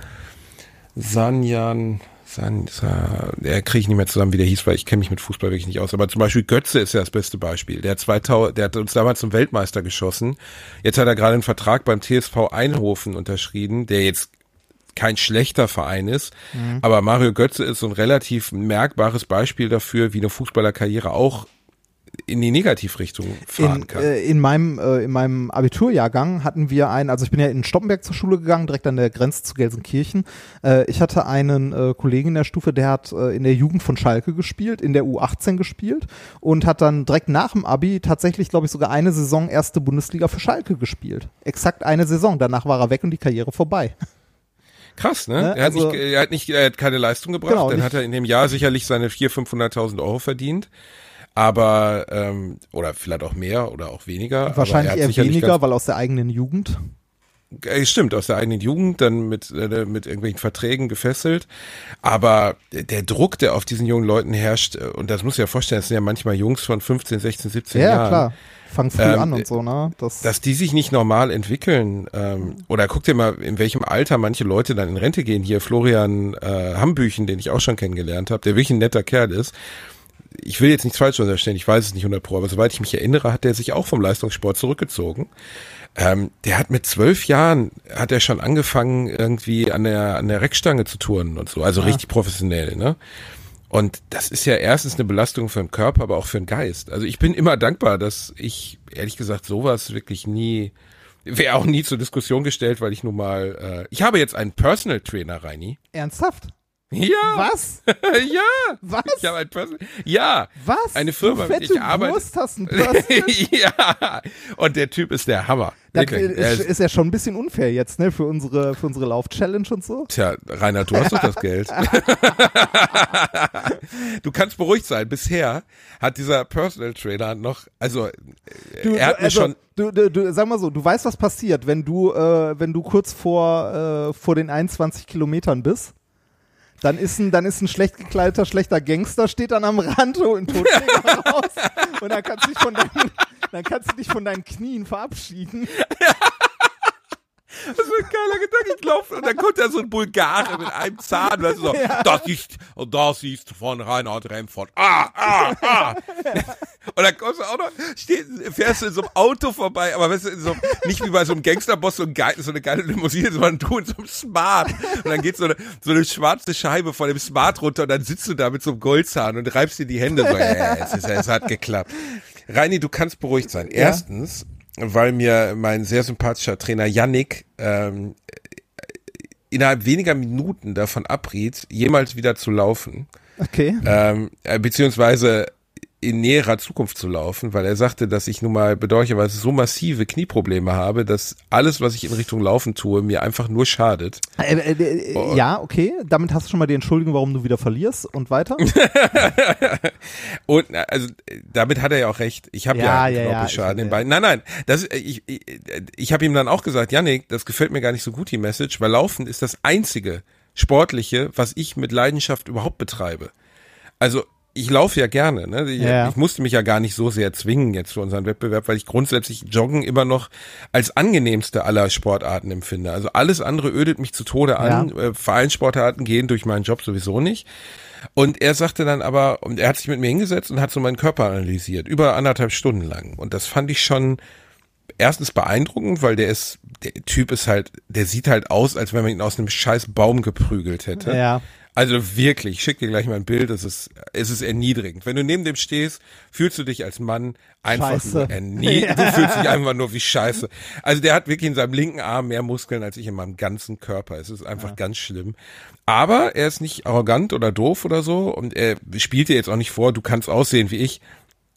der kriege ich nicht mehr zusammen, wie der hieß, weil ich kenne mich mit Fußball wirklich nicht aus. Aber zum Beispiel Götze ist ja das beste Beispiel. Der hat uns damals zum Weltmeister geschossen. Jetzt hat er gerade einen Vertrag beim TSV Eindhoven unterschrieben, der jetzt kein schlechter Verein ist. Aber Mario Götze ist so ein relativ merkbares Beispiel dafür, wie eine Fußballerkarriere auch in die Negativrichtung fahren kann. In meinem Abiturjahrgang hatten wir also ich bin ja in Stoppenberg zur Schule gegangen, direkt an der Grenze zu Gelsenkirchen. Ich hatte einen Kollegen in der Stufe, der hat in der Jugend von Schalke gespielt, in der U18 gespielt und hat dann direkt nach dem Abi tatsächlich, glaube ich, sogar eine Saison 1. Bundesliga für Schalke gespielt. Exakt eine Saison. Danach war er weg und die Karriere vorbei. Krass, ne? Ne? Er hat keine Leistung gebracht, Genau, dann nicht. hat er in dem Jahr sicherlich seine 400.000, 500.000 Euro verdient. Aber, oder vielleicht auch mehr oder auch weniger. Wahrscheinlich aber er eher hat sicherlich weniger, weil aus der eigenen Jugend. Stimmt, aus der eigenen Jugend, dann mit irgendwelchen Verträgen gefesselt. Aber der Druck, der auf diesen jungen Leuten herrscht, und das muss ich ja vorstellen, das sind ja manchmal Jungs von 15, 16, 17 Jahren. Ja, klar. Fang früh an und so, ne? Dass die sich nicht normal entwickeln. Oder guck dir mal, in welchem Alter manche Leute dann in Rente gehen. Hier Florian Hambüchen, den ich auch schon kennengelernt habe, der wirklich ein netter Kerl ist. Ich will jetzt nichts falsch unterstellen, ich weiß es nicht 100%, aber soweit ich mich erinnere, hat der sich auch vom Leistungssport zurückgezogen. Der hat mit 12 Jahren, hat er schon angefangen, irgendwie an der Reckstange zu turnen und so, also richtig professionell, ne? Und das ist ja erstens eine Belastung für den Körper, aber auch für den Geist. Also ich bin immer dankbar, dass ich, ehrlich gesagt, sowas wirklich wäre auch nie zur Diskussion gestellt, weil ich nun mal, ich habe jetzt einen Personal Trainer, Reini. Ernsthaft? Ja. Was? Ja. Was? Ich habe ein Personal. Ja. Was? Eine Firma, du mit der ich arbeite. Wurst hast einen Personal? Ja. Und der Typ ist der Hammer. Das Wirklich. ist ja schon ein bisschen unfair jetzt, ne? Für unsere Lauf-Challenge und so. Tja, Reinhard, du hast doch das Geld. Du kannst beruhigt sein. Bisher hat dieser Personal Trainer noch, also er hat mir schon. Du, sag mal so, du weißt, was passiert, wenn du kurz vor den 21 Kilometern bist. Dann ist ein schlecht gekleideter, schlechter Gangster, steht dann am Rand und einen Totschläger raus. Und dann kannst du dich von deinen Knien verabschieden. Das ist ein geiler Gedanke. Ich laufe und dann kommt da so ein Bulgare mit einem Zahn. Weißt du, so, das ist von Reinhard Remford. Und dann kommst du auch noch, fährst du in so einem Auto vorbei, aber weißt du, nicht wie bei so einem Gangsterboss, so eine geile Limousine, sondern du in so einem Smart. Und dann geht so eine schwarze Scheibe von dem Smart runter und dann sitzt du da mit so einem Goldzahn und reibst dir die Hände so. Es hat geklappt. Reini, du kannst beruhigt sein. Ja. Erstens, weil mir mein sehr sympathischer Trainer Yannick innerhalb weniger Minuten davon abriet, jemals wieder zu laufen. Okay. Beziehungsweise in näherer Zukunft zu laufen, weil er sagte, dass ich nun mal bedauerlicherweise so massive Knieprobleme habe, dass alles, was ich in Richtung Laufen tue, mir einfach nur schadet. Ja, okay. Damit hast du schon mal die Entschuldigung, warum du wieder verlierst und weiter. Und also damit hat er ja auch recht. Ich habe ja einen Knorpelschaden in den Beinen. Nein, ich habe ihm dann auch gesagt, Yannick, das gefällt mir gar nicht so gut, die Message, weil Laufen ist das einzige Sportliche, was ich mit Leidenschaft überhaupt betreibe. Also ich laufe ja gerne, ne? Ich musste mich ja gar nicht so sehr zwingen jetzt für unseren Wettbewerb, weil ich grundsätzlich Joggen immer noch als angenehmste aller Sportarten empfinde. Also alles andere ödet mich zu Tode an. Ja. Vereinssportarten gehen durch meinen Job sowieso nicht. Und er sagte dann aber, und er hat sich mit mir hingesetzt und hat so meinen Körper analysiert, über 1,5 Stunden lang. Und das fand ich schon erstens beeindruckend, weil der Typ ist halt, der sieht halt aus, als wenn man ihn aus einem scheiß Baum geprügelt hätte. Ja. Also wirklich, ich schick dir gleich mal ein Bild, es ist erniedrigend. Wenn du neben dem stehst, fühlst du dich als Mann einfach nur erniedrigend. Du fühlst dich einfach nur wie Scheiße. Also der hat wirklich in seinem linken Arm mehr Muskeln als ich in meinem ganzen Körper. Es ist einfach ganz schlimm. Aber er ist nicht arrogant oder doof oder so und er spielt dir jetzt auch nicht vor, du kannst aussehen wie ich.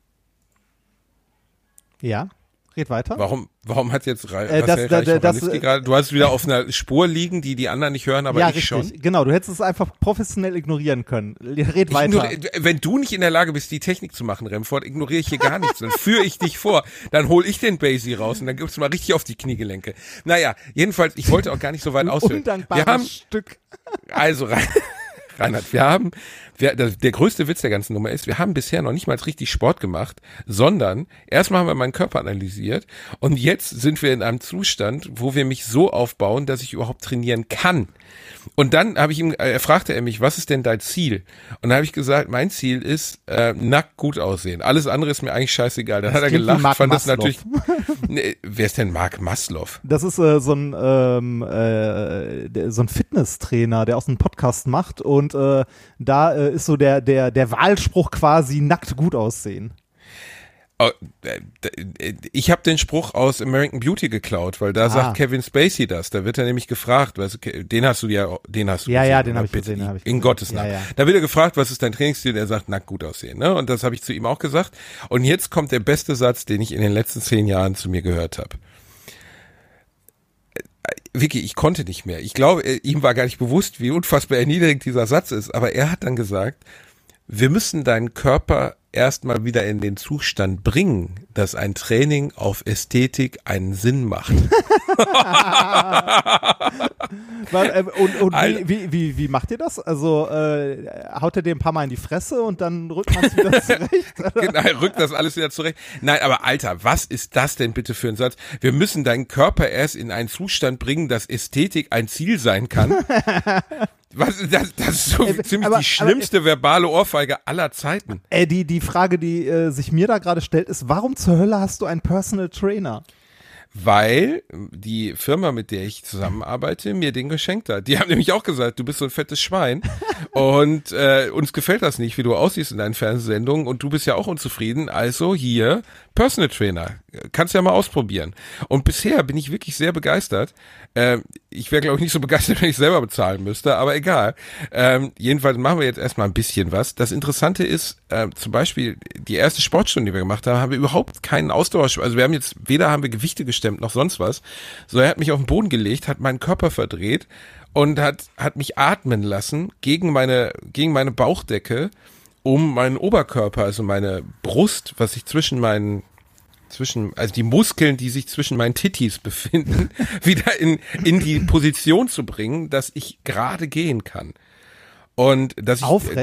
Ja. Red weiter. Warum hat jetzt gerade, du hast wieder auf einer Spur liegen, die anderen nicht hören, aber ja, ich richtig. schon. Genau, du hättest es einfach professionell ignorieren können. Red weiter. Wenn du nicht in der Lage bist, die Technik zu machen, Remford, ignoriere ich hier gar nichts. Dann führe ich dich vor. Dann hol ich den Basie raus und dann gibt's mal richtig auf die Kniegelenke. Naja, jedenfalls, ich wollte auch gar nicht so weit ausführen. Undankbares Stück. Also, Reinhard, der größte Witz der ganzen Nummer ist, wir haben bisher noch nicht mal richtig Sport gemacht, sondern erstmal haben wir meinen Körper analysiert und jetzt sind wir in einem Zustand, wo wir mich so aufbauen, dass ich überhaupt trainieren kann. Und dann fragte er mich, was ist denn dein Ziel? Und dann habe ich gesagt, mein Ziel ist nackt gut aussehen. Alles andere ist mir eigentlich scheißegal. Dann hat er gelacht, fand das natürlich. Wer ist denn Mark Maslow? Das ist so ein Fitnesstrainer, der aus einem Podcast macht und da ist so der Wahlspruch quasi nackt gut aussehen. Ich habe den Spruch aus American Beauty geklaut, weil da sagt Kevin Spacey das. Da wird er nämlich gefragt, weißt du, den hast du ja, den habe ich gesehen. In Gottes Namen. Ja. Da wird er gefragt, was ist dein Trainingsstil? Er sagt, nackt gut aussehen. Ne? Und das habe ich zu ihm auch gesagt. Und jetzt kommt der beste Satz, den ich in den letzten 10 Jahren zu mir gehört habe. Vicky, ich konnte nicht mehr. Ich glaube, ihm war gar nicht bewusst, wie unfassbar erniedrigend dieser Satz ist. Aber er hat dann gesagt, wir müssen deinen Körper erstmal wieder in den Zustand bringen, dass ein Training auf Ästhetik einen Sinn macht. Und wie macht ihr das? Also haut er dir ein paar Mal in die Fresse und dann rückt man es wieder zurecht? Genau, er rückt das alles wieder zurecht. Nein, aber Alter, was ist das denn bitte für ein Satz? Wir müssen deinen Körper erst in einen Zustand bringen, dass Ästhetik ein Ziel sein kann. Was, das ist so ziemlich die schlimmste verbale Ohrfeige aller Zeiten. Die Frage, die sich mir da gerade stellt, ist, warum zur Hölle hast du einen Personal Trainer? Weil die Firma, mit der ich zusammenarbeite, mir den geschenkt hat. Die haben nämlich auch gesagt, du bist so ein fettes Schwein und uns gefällt das nicht, wie du aussiehst in deinen Fernsehsendungen und du bist ja auch unzufrieden, also hier Personal Trainer. Kannst ja mal ausprobieren. Und bisher bin ich wirklich sehr begeistert. Ich wäre, glaube ich, nicht so begeistert, wenn ich selber bezahlen müsste, aber egal. Jedenfalls machen wir jetzt erstmal ein bisschen was. Das Interessante ist, zum Beispiel die erste Sportstunde, die wir gemacht haben, haben wir überhaupt keinen Ausdauer. Also wir haben jetzt, weder haben wir Gewichte gestemmt noch sonst was. So, er hat mich auf den Boden gelegt, hat meinen Körper verdreht und hat mich atmen lassen gegen meine Bauchdecke, um meinen Oberkörper, also meine Brust, was sich also die Muskeln, die sich zwischen meinen Tittis befinden, wieder in die Position zu bringen, dass ich gerade gehen kann. Und dass ich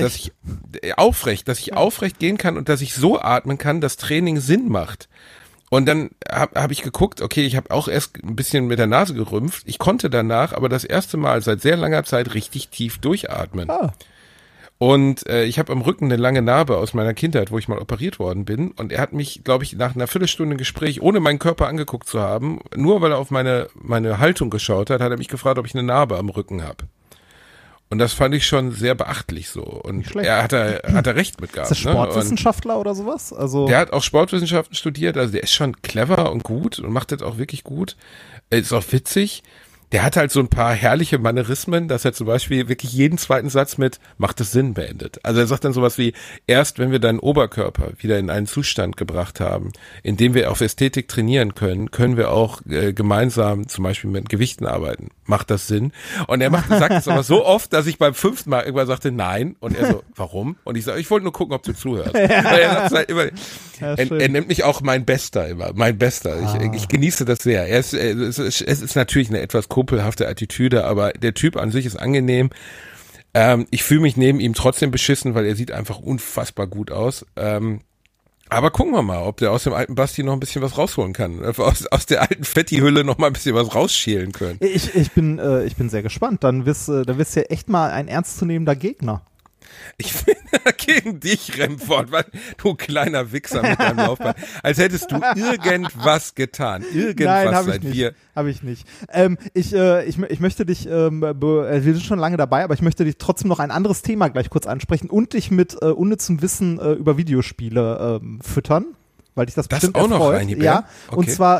aufrecht gehen kann und dass ich so atmen kann, dass Training Sinn macht. Und dann hab ich geguckt, okay, ich habe auch erst ein bisschen mit der Nase gerümpft. Ich konnte danach aber das erste Mal seit sehr langer Zeit richtig tief durchatmen. Und ich habe am Rücken eine lange Narbe aus meiner Kindheit, wo ich mal operiert worden bin. Und er hat mich, glaube ich, nach einer Viertelstunde Gespräch, ohne meinen Körper angeguckt zu haben, nur weil er auf meine Haltung geschaut hat, hat er mich gefragt, ob ich eine Narbe am Rücken habe. Und das fand ich schon sehr beachtlich so. Und er hat recht mit gehabt. Ist das Sportwissenschaftler oder sowas? Also der hat auch Sportwissenschaften studiert, also der ist schon clever und gut und macht das auch wirklich gut. Ist auch witzig. Der hat halt so ein paar herrliche Manierismen, dass er zum Beispiel wirklich jeden zweiten Satz mit macht es Sinn beendet. Also er sagt dann sowas wie, erst wenn wir deinen Oberkörper wieder in einen Zustand gebracht haben, in dem wir auf Ästhetik trainieren können, können wir auch gemeinsam zum Beispiel mit Gewichten arbeiten. Macht das Sinn? Und er sagt es aber so oft, dass ich beim 5. Mal irgendwann sagte, nein. Und er so, warum? Und ich sage, ich wollte nur gucken, ob du zuhörst. Weil er sagt halt immer, er nennt mich auch mein Bester immer, mein Bester. Ich genieße das sehr. Es ist natürlich eine etwas kumpelhafte Attitüde, aber der Typ an sich ist angenehm. Ich fühle mich neben ihm trotzdem beschissen, weil er sieht einfach unfassbar gut aus. Aber gucken wir mal, ob der aus dem alten Basti noch ein bisschen was rausholen kann. Aus der alten Fetti-Hülle noch mal ein bisschen was rausschälen können. Ich bin sehr gespannt. Dann wirst du ja echt mal ein ernstzunehmender Gegner. Ich bin gegen dich, Remford, du kleiner Wichser mit deinem Laufbahn. Als hättest du irgendwas getan. Irgendwas. Nein, habe ich nicht. Ich möchte dich, wir sind schon lange dabei, aber ich möchte dich trotzdem noch ein anderes Thema gleich kurz ansprechen und dich mit unnützem Wissen über Videospiele füttern, weil dich das bestimmt auch noch erfreut. rein, ja, okay. Und zwar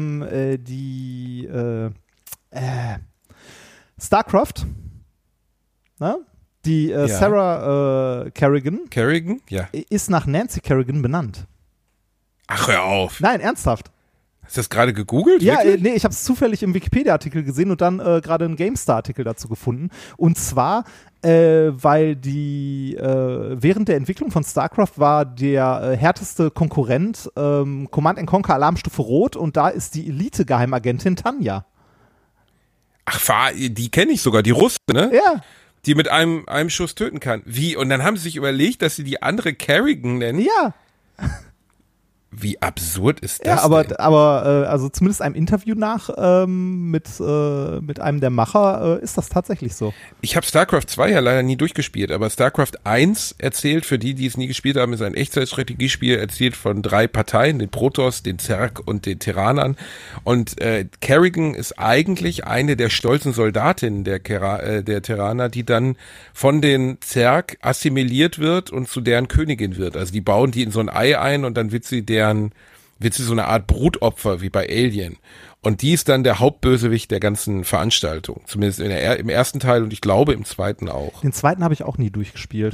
StarCraft, ne? Die Sarah Kerrigan ja. ist nach Nancy Kerrigan benannt. Ach, hör auf. Nein, ernsthaft. Hast du das gerade gegoogelt? Ja, nee, ich habe es zufällig im Wikipedia-Artikel gesehen und dann gerade einen GameStar-Artikel dazu gefunden. Und zwar, weil die während der Entwicklung von StarCraft war der härteste Konkurrent Command & Conquer Alarmstufe Rot und da ist die Elite-Geheimagentin Tanja. Ach, die kenne ich sogar, die Russe, ne? Ja. Die mit einem Schuss töten kann. Wie? Und dann haben sie sich überlegt, dass sie die andere Kerrigan nennen? Ja. Wie absurd ist das ja, aber denn? Also zumindest einem Interview nach mit einem der Macher ist das tatsächlich so. Ich habe StarCraft 2 ja leider nie durchgespielt, aber StarCraft 1 erzählt, für die es nie gespielt haben, ist ein Echtzeitstrategiespiel, erzählt von 3 Parteien, den Protoss, den Zerg und den Terranern. Und Kerrigan ist eigentlich eine der stolzen Soldatinnen der Terraner, die dann von den Zerg assimiliert wird und zu deren Königin wird. Also die bauen die in so ein Ei ein und dann wird sie so eine Art Brutopfer wie bei Alien. Und die ist dann der Hauptbösewicht der ganzen Veranstaltung. Zumindest im ersten Teil und ich glaube im zweiten auch. Den zweiten habe ich auch nie durchgespielt.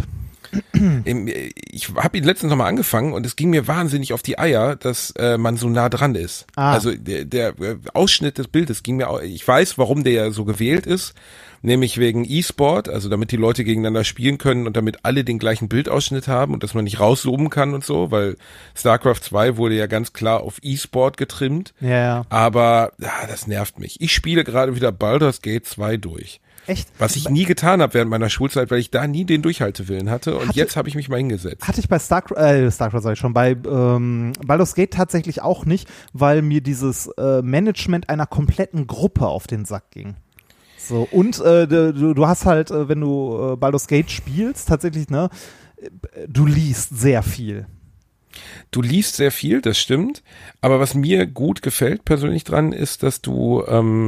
Ich habe ihn letztens nochmal angefangen und es ging mir wahnsinnig auf die Eier, dass man so nah dran ist. Also der Ausschnitt des Bildes ging mir, ich weiß, warum der ja so gewählt ist, nämlich wegen E-Sport, also damit die Leute gegeneinander spielen können und damit alle den gleichen Bildausschnitt haben und dass man nicht rauszoomen kann und so, weil StarCraft 2 wurde ja ganz klar auf E-Sport getrimmt. Ja. Aber das nervt mich. Ich spiele gerade wieder Baldur's Gate 2 durch. Echt? Was ich nie getan habe während meiner Schulzeit, weil ich da nie den Durchhaltewillen hatte und jetzt habe ich mich mal hingesetzt. Hatte ich bei StarCraft sag ich schon, bei Baldur's Gate tatsächlich auch nicht, weil mir dieses Management einer kompletten Gruppe auf den Sack ging. So, und du hast halt, wenn du Baldur's Gate spielst, tatsächlich, ne, du liest sehr viel. Du liest sehr viel, das stimmt, aber was mir gut gefällt persönlich dran ist, dass du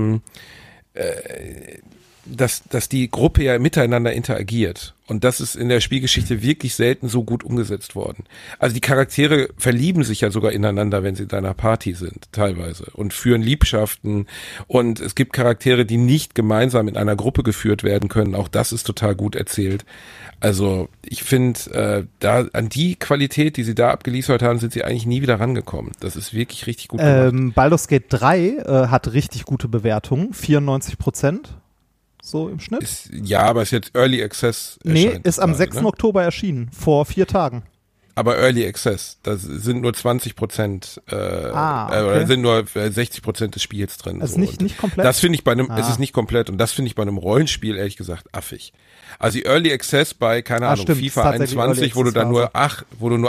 dass die Gruppe ja miteinander interagiert. Und das ist in der Spielgeschichte wirklich selten so gut umgesetzt worden. Also die Charaktere verlieben sich ja sogar ineinander, wenn sie in einer Party sind, teilweise. Und führen Liebschaften. Und es gibt Charaktere, die nicht gemeinsam in einer Gruppe geführt werden können. Auch das ist total gut erzählt. Also ich finde, da an die Qualität, die sie da abgeliefert haben, sind sie eigentlich nie wieder rangekommen. Das ist wirklich richtig gut gemacht. Baldur's Gate 3 hat richtig gute Bewertungen, 94%. So im Schnitt? Ja, aber ist jetzt Early Access. Nee, ist am 6. Oktober erschienen, vor 4 Tagen. Aber Early Access, da sind nur 20%, okay. Oder sind nur 60% des Spiels drin. Also so. nicht komplett? Das finde ich es ist nicht komplett und das finde ich bei einem Rollenspiel ehrlich gesagt affig. Also die Early Access bei, keine Ahnung, stimmt, FIFA 21, wo du dann nur 8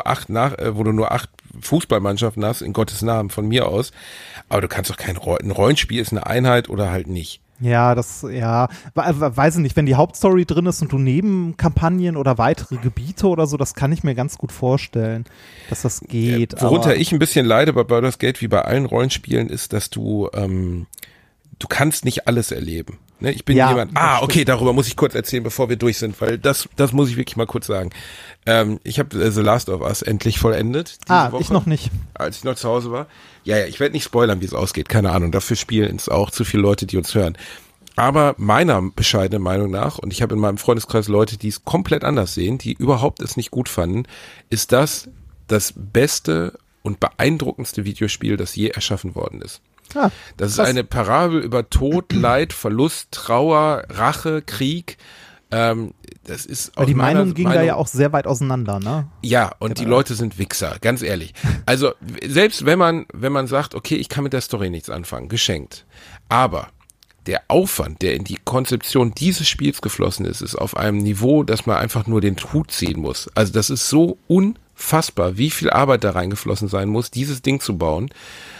Fußballmannschaften hast, in Gottes Namen, von mir aus. Aber du kannst doch ein Rollenspiel ist eine Einheit oder halt nicht. Ja, weiß ich nicht, wenn die Hauptstory drin ist und du Nebenkampagnen oder weitere Gebiete oder so, das kann ich mir ganz gut vorstellen, dass das geht. Worunter ich ein bisschen leide bei Baldur's Gate, wie bei allen Rollenspielen, ist, dass du kannst nicht alles erleben. Ne? Ich bin jemand, okay, darüber muss ich kurz erzählen, bevor wir durch sind, weil das muss ich wirklich mal kurz sagen. Ich habe The Last of Us endlich vollendet. Diese Woche, ich noch nicht. Als ich noch zu Hause war. Ja, ich werde nicht spoilern, wie es ausgeht, keine Ahnung. Dafür spielen es auch zu viele Leute, die uns hören. Aber meiner bescheidenen Meinung nach, und ich habe in meinem Freundeskreis Leute, die es komplett anders sehen, die überhaupt es nicht gut fanden, ist das beste und beeindruckendste Videospiel, das je erschaffen worden ist. Das ist eine Parabel über Tod, Leid, Verlust, Trauer, Rache, Krieg. Das ist Weil die Meinung ging da ja auch sehr weit auseinander, ne? Ja, und die Leute sind Wichser, ganz ehrlich. Also selbst wenn man sagt, okay, ich kann mit der Story nichts anfangen, geschenkt. Aber der Aufwand, der in die Konzeption dieses Spiels geflossen ist auf einem Niveau, dass man einfach nur den Hut ziehen muss. Also das ist so unfassbar, wie viel Arbeit da reingeflossen sein muss, dieses Ding zu bauen.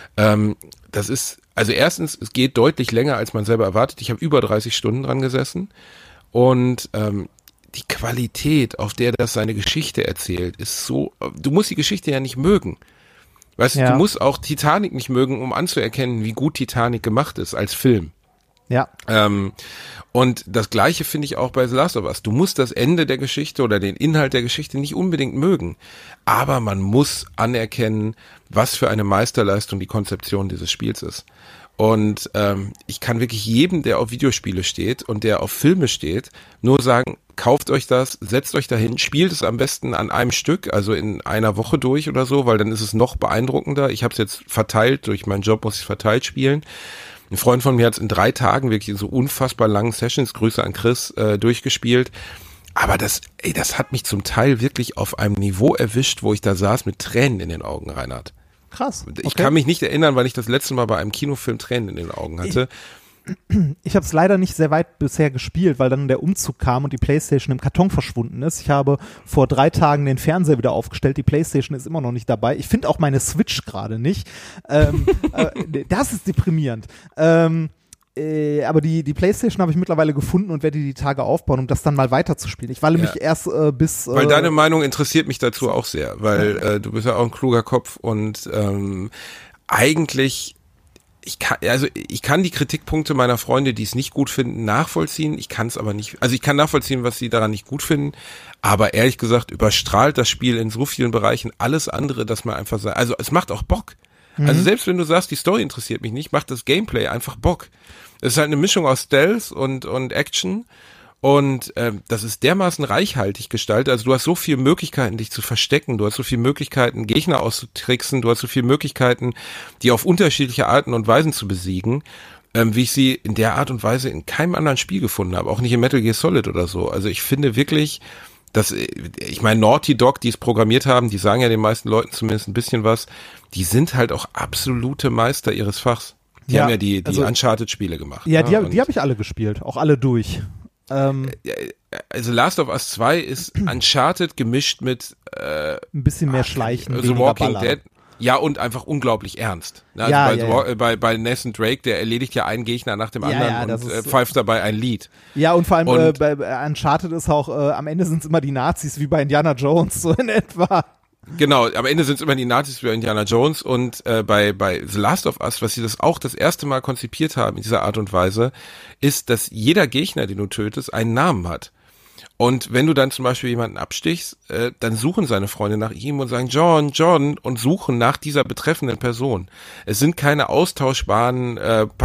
Das ist, also erstens, es geht deutlich länger, als man selber erwartet. Ich habe über 30 Stunden dran gesessen und die Qualität, auf der das seine Geschichte erzählt, ist so, du musst die Geschichte ja nicht mögen. Weißt du, du musst auch Titanic nicht mögen, um anzuerkennen, wie gut Titanic gemacht ist als Film. Ja. Und das Gleiche finde ich auch bei The Last of Us. Du musst das Ende der Geschichte oder den Inhalt der Geschichte nicht unbedingt mögen. Aber man muss anerkennen, was für eine Meisterleistung die Konzeption dieses Spiels ist. Und ich kann wirklich jedem, der auf Videospiele steht und der auf Filme steht, nur sagen, kauft euch das, setzt euch dahin, spielt es am besten an einem Stück, also in einer Woche durch oder so, weil dann ist es noch beeindruckender. Ich habe es jetzt verteilt, durch meinen Job muss ich es verteilt spielen. Ein Freund von mir hat es in 3 Tagen wirklich in so unfassbar langen Sessions, Grüße an Chris, durchgespielt. Aber das hat mich zum Teil wirklich auf einem Niveau erwischt, wo ich da saß mit Tränen in den Augen, Reinhard. Krass. Okay. Ich kann mich nicht erinnern, weil ich das letzte Mal bei einem Kinofilm Tränen in den Augen hatte. Ich habe es leider nicht sehr weit bisher gespielt, weil dann der Umzug kam und die PlayStation im Karton verschwunden ist. Ich habe vor 3 Tagen den Fernseher wieder aufgestellt. Die PlayStation ist immer noch nicht dabei. Ich finde auch meine Switch gerade nicht. Das ist deprimierend. Aber die PlayStation habe ich mittlerweile gefunden und werde die Tage aufbauen, um das dann mal weiterzuspielen. Ich walle mich erst bis... Weil deine Meinung interessiert mich dazu auch sehr, weil du bist ja auch ein kluger Kopf und eigentlich... Ich kann die Kritikpunkte meiner Freunde, die es nicht gut finden, nachvollziehen. Ich kann es aber nicht, also ich kann nachvollziehen, was sie daran nicht gut finden. Aber ehrlich gesagt überstrahlt das Spiel in so vielen Bereichen alles andere, dass man einfach sagt, also es macht auch Bock. Also selbst wenn du sagst, die Story interessiert mich nicht, macht das Gameplay einfach Bock. Es ist halt eine Mischung aus Stealth und Action. Und das ist dermaßen reichhaltig gestaltet. Also du hast so viele Möglichkeiten, dich zu verstecken. Du hast so viele Möglichkeiten, Gegner auszutricksen. Du hast so viele Möglichkeiten, die auf unterschiedliche Arten und Weisen zu besiegen, wie ich sie in der Art und Weise in keinem anderen Spiel gefunden habe. Auch nicht in Metal Gear Solid oder so. Also ich finde wirklich, ich meine, Naughty Dog, die es programmiert haben, die sagen ja den meisten Leuten zumindest ein bisschen was. Die sind halt auch absolute Meister ihres Fachs. Die haben ja die Uncharted-Spiele gemacht. Ja, die habe ich alle gespielt. Auch alle durch. Also Last of Us 2 ist Uncharted gemischt mit ein bisschen mehr Schleichen, The Walking Dead. Ja, und einfach unglaublich ernst. Also bei Nathan Drake, der erledigt ja einen Gegner nach dem anderen und pfeift dabei ein Lied. Ja, und vor allem bei Uncharted ist auch, am Ende sind es immer die Nazis, wie bei Indiana Jones, so in etwa. Genau, am Ende sind es immer die Nazis wie Indiana Jones und bei The Last of Us, was sie das auch das erste Mal konzipiert haben in dieser Art und Weise, ist, dass jeder Gegner, den du tötest, einen Namen hat. Und wenn du dann zum Beispiel jemanden abstichst, dann suchen seine Freunde nach ihm und sagen John und suchen nach dieser betreffenden Person. Es sind keine austauschbaren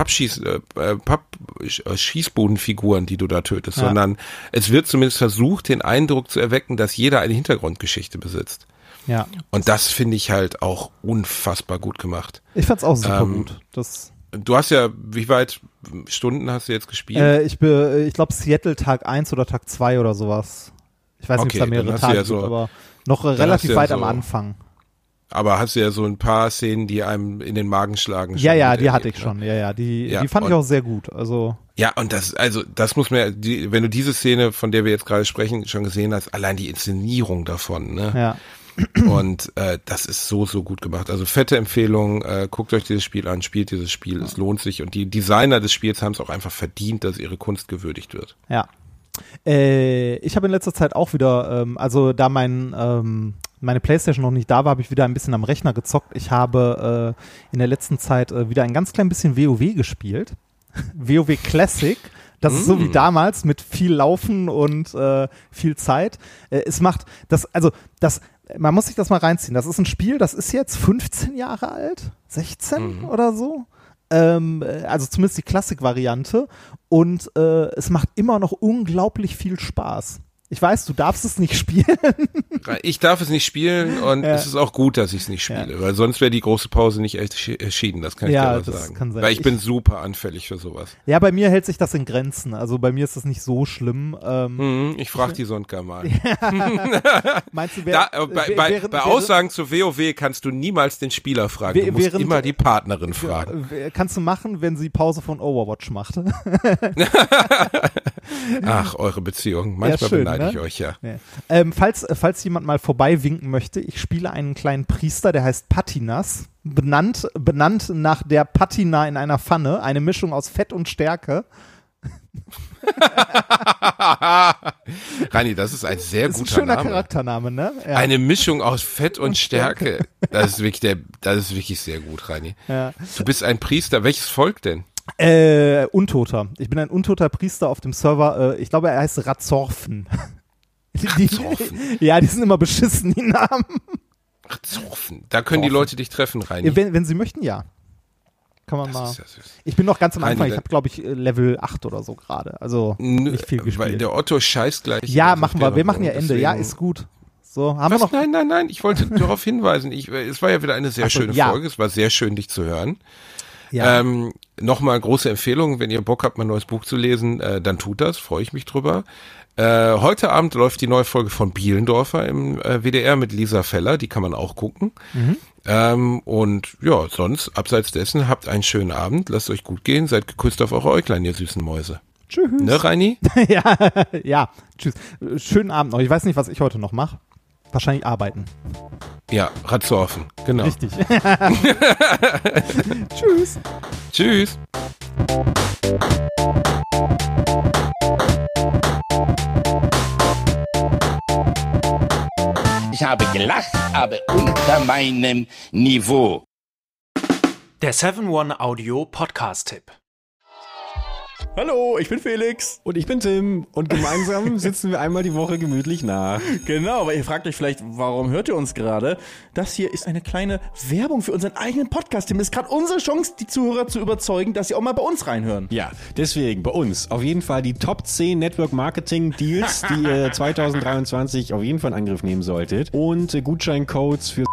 Schießbodenfiguren, die du da tötest, sondern es wird zumindest versucht, den Eindruck zu erwecken, dass jeder eine Hintergrundgeschichte besitzt. Ja. Und das finde ich halt auch unfassbar gut gemacht. Ich fand's auch super gut. Du hast ja, wie weit Stunden hast du jetzt gespielt? Ich glaube Seattle Tag 1 oder Tag 2 oder sowas. Ich weiß nicht, ob es da mehrere Tage gibt, aber noch relativ weit am Anfang. Aber hast du ja so ein paar Szenen, die einem in den Magen schlagen. Ja, die hatte ich schon. Die fand ich auch sehr gut. Also ja, und das muss man ja, wenn du diese Szene, von der wir jetzt gerade sprechen, schon gesehen hast, allein die Inszenierung davon, ne? Ja. Und das ist so gut gemacht. Also fette Empfehlung, guckt euch dieses Spiel an, spielt dieses Spiel, es lohnt sich. Und die Designer des Spiels haben es auch einfach verdient, dass ihre Kunst gewürdigt wird. Ja. Ich habe in letzter Zeit auch wieder, also da meine Playstation noch nicht da war, habe ich wieder ein bisschen am Rechner gezockt. Ich habe in der letzten Zeit wieder ein ganz klein bisschen WoW gespielt. WoW Classic. Das ist so wie damals mit viel Laufen und viel Zeit. Es macht man muss sich das mal reinziehen. Das ist ein Spiel, das ist jetzt 15 Jahre alt, 16 oder so. Also zumindest die Classic-Variante. Und es macht immer noch unglaublich viel Spaß. Ich weiß, du darfst es nicht spielen. Ich darf es nicht spielen und es ist auch gut, dass ich es nicht spiele, weil sonst wäre die große Pause nicht erschienen, das kann ich dir aber sagen. Kann sein. Weil ich bin super anfällig für sowas. Ja, bei mir hält sich das in Grenzen, also bei mir ist das nicht so schlimm. Ich frage die Sonka mal. Meinst du, bei Aussagen zu WoW kannst du niemals den Spieler fragen, du musst immer die Partnerin fragen. Kannst du machen, wenn sie Pause von Overwatch macht. Ach, eure Beziehung, manchmal beneide ich euch ja. Falls jemand mal vorbei winken möchte, ich spiele einen kleinen Priester, der heißt Patinas, benannt nach der Patina in einer Pfanne, eine Mischung aus Fett und Stärke. Rani, das ist ein sehr guter Name. Das ist ein schöner Charaktername, ne? Ja. Eine Mischung aus Fett und Stärke. Das ist wirklich sehr gut, Rani. Ja. Du bist ein Priester. Welches Volk denn? Untoter. Ich bin ein untoter Priester auf dem Server. Ich glaube, er heißt Razorfen. Razorfen? Ja, die sind immer beschissen, die Namen. Razorfen. Da können die Leute dich treffen, Reini. Wenn sie möchten, ja. Kann man mal. Ist ja süß. Ich bin noch ganz am Anfang. Ich habe, glaube ich, Level 8 oder so gerade. Also nicht viel gespielt. Weil der Otto scheißt gleich. Ja, machen wir. Wir machen ja Ende. Ja, ist gut. So, haben wir noch? Nein. Ich wollte darauf hinweisen. Es war ja wieder eine sehr schöne Folge. Es war sehr schön, dich zu hören. Ja. Nochmal große Empfehlung, wenn ihr Bock habt, mein neues Buch zu lesen, dann tut das, freue ich mich drüber. Heute Abend läuft die neue Folge von Bielendorfer im WDR mit Lisa Feller, die kann man auch gucken. Und ja, sonst, abseits dessen, habt einen schönen Abend, lasst euch gut gehen, seid geküsst auf eure Äuglein, ihr süßen Mäuse. Tschüss. Ne, Reini? ja, tschüss. Schönen Abend noch. Ich weiß nicht, was ich heute noch mache. Wahrscheinlich arbeiten. Ja, Ratsurfen, genau. Richtig. Tschüss. Tschüss. Ich habe gelacht, aber unter meinem Niveau. Der 7-One Audio Podcast-Tipp. Hallo, ich bin Felix. Und ich bin Tim. Und gemeinsam sitzen wir einmal die Woche gemütlich nach. Genau, aber ihr fragt euch vielleicht, warum hört ihr uns gerade? Das hier ist eine kleine Werbung für unseren eigenen Podcast, Tim. Das ist gerade unsere Chance, die Zuhörer zu überzeugen, dass sie auch mal bei uns reinhören. Ja, deswegen bei uns auf jeden Fall die Top 10 Network Marketing Deals, die ihr 2023 auf jeden Fall in Angriff nehmen solltet. Und Gutscheincodes für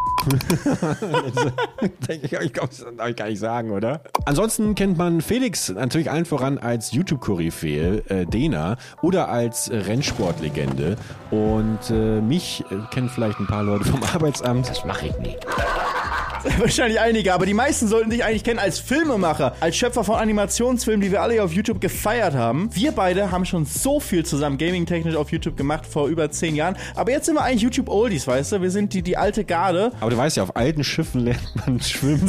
ich glaube, das darf ich gar nicht sagen, oder? Ansonsten kennt man Felix natürlich allen voran als YouTube-Koryphäe, Dena, oder als Rennsportlegende. Und mich kennen vielleicht ein paar Leute vom Arbeitsamt. Das mache ich nicht. Wahrscheinlich einige, aber die meisten sollten dich eigentlich kennen als Filmemacher, als Schöpfer von Animationsfilmen, die wir alle hier auf YouTube gefeiert haben. Wir beide haben schon so viel zusammen gaming-technisch auf YouTube gemacht, vor über 10 Jahren. Aber jetzt sind wir eigentlich YouTube-Oldies, weißt du? Wir sind die alte Garde. Aber du weißt ja, auf alten Schiffen lernt man schwimmen.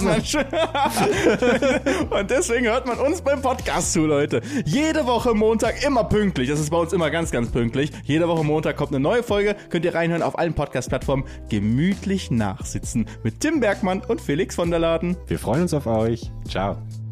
Und deswegen hört man uns beim Podcast zu, Leute. Jede Woche Montag, immer pünktlich. Das ist bei uns immer ganz, ganz pünktlich. Jede Woche Montag kommt eine neue Folge. Könnt ihr reinhören auf allen Podcast-Plattformen. Gemütlich nachsitzen mit Tim Bergmann und Felix von der Laden. Wir freuen uns auf euch. Ciao.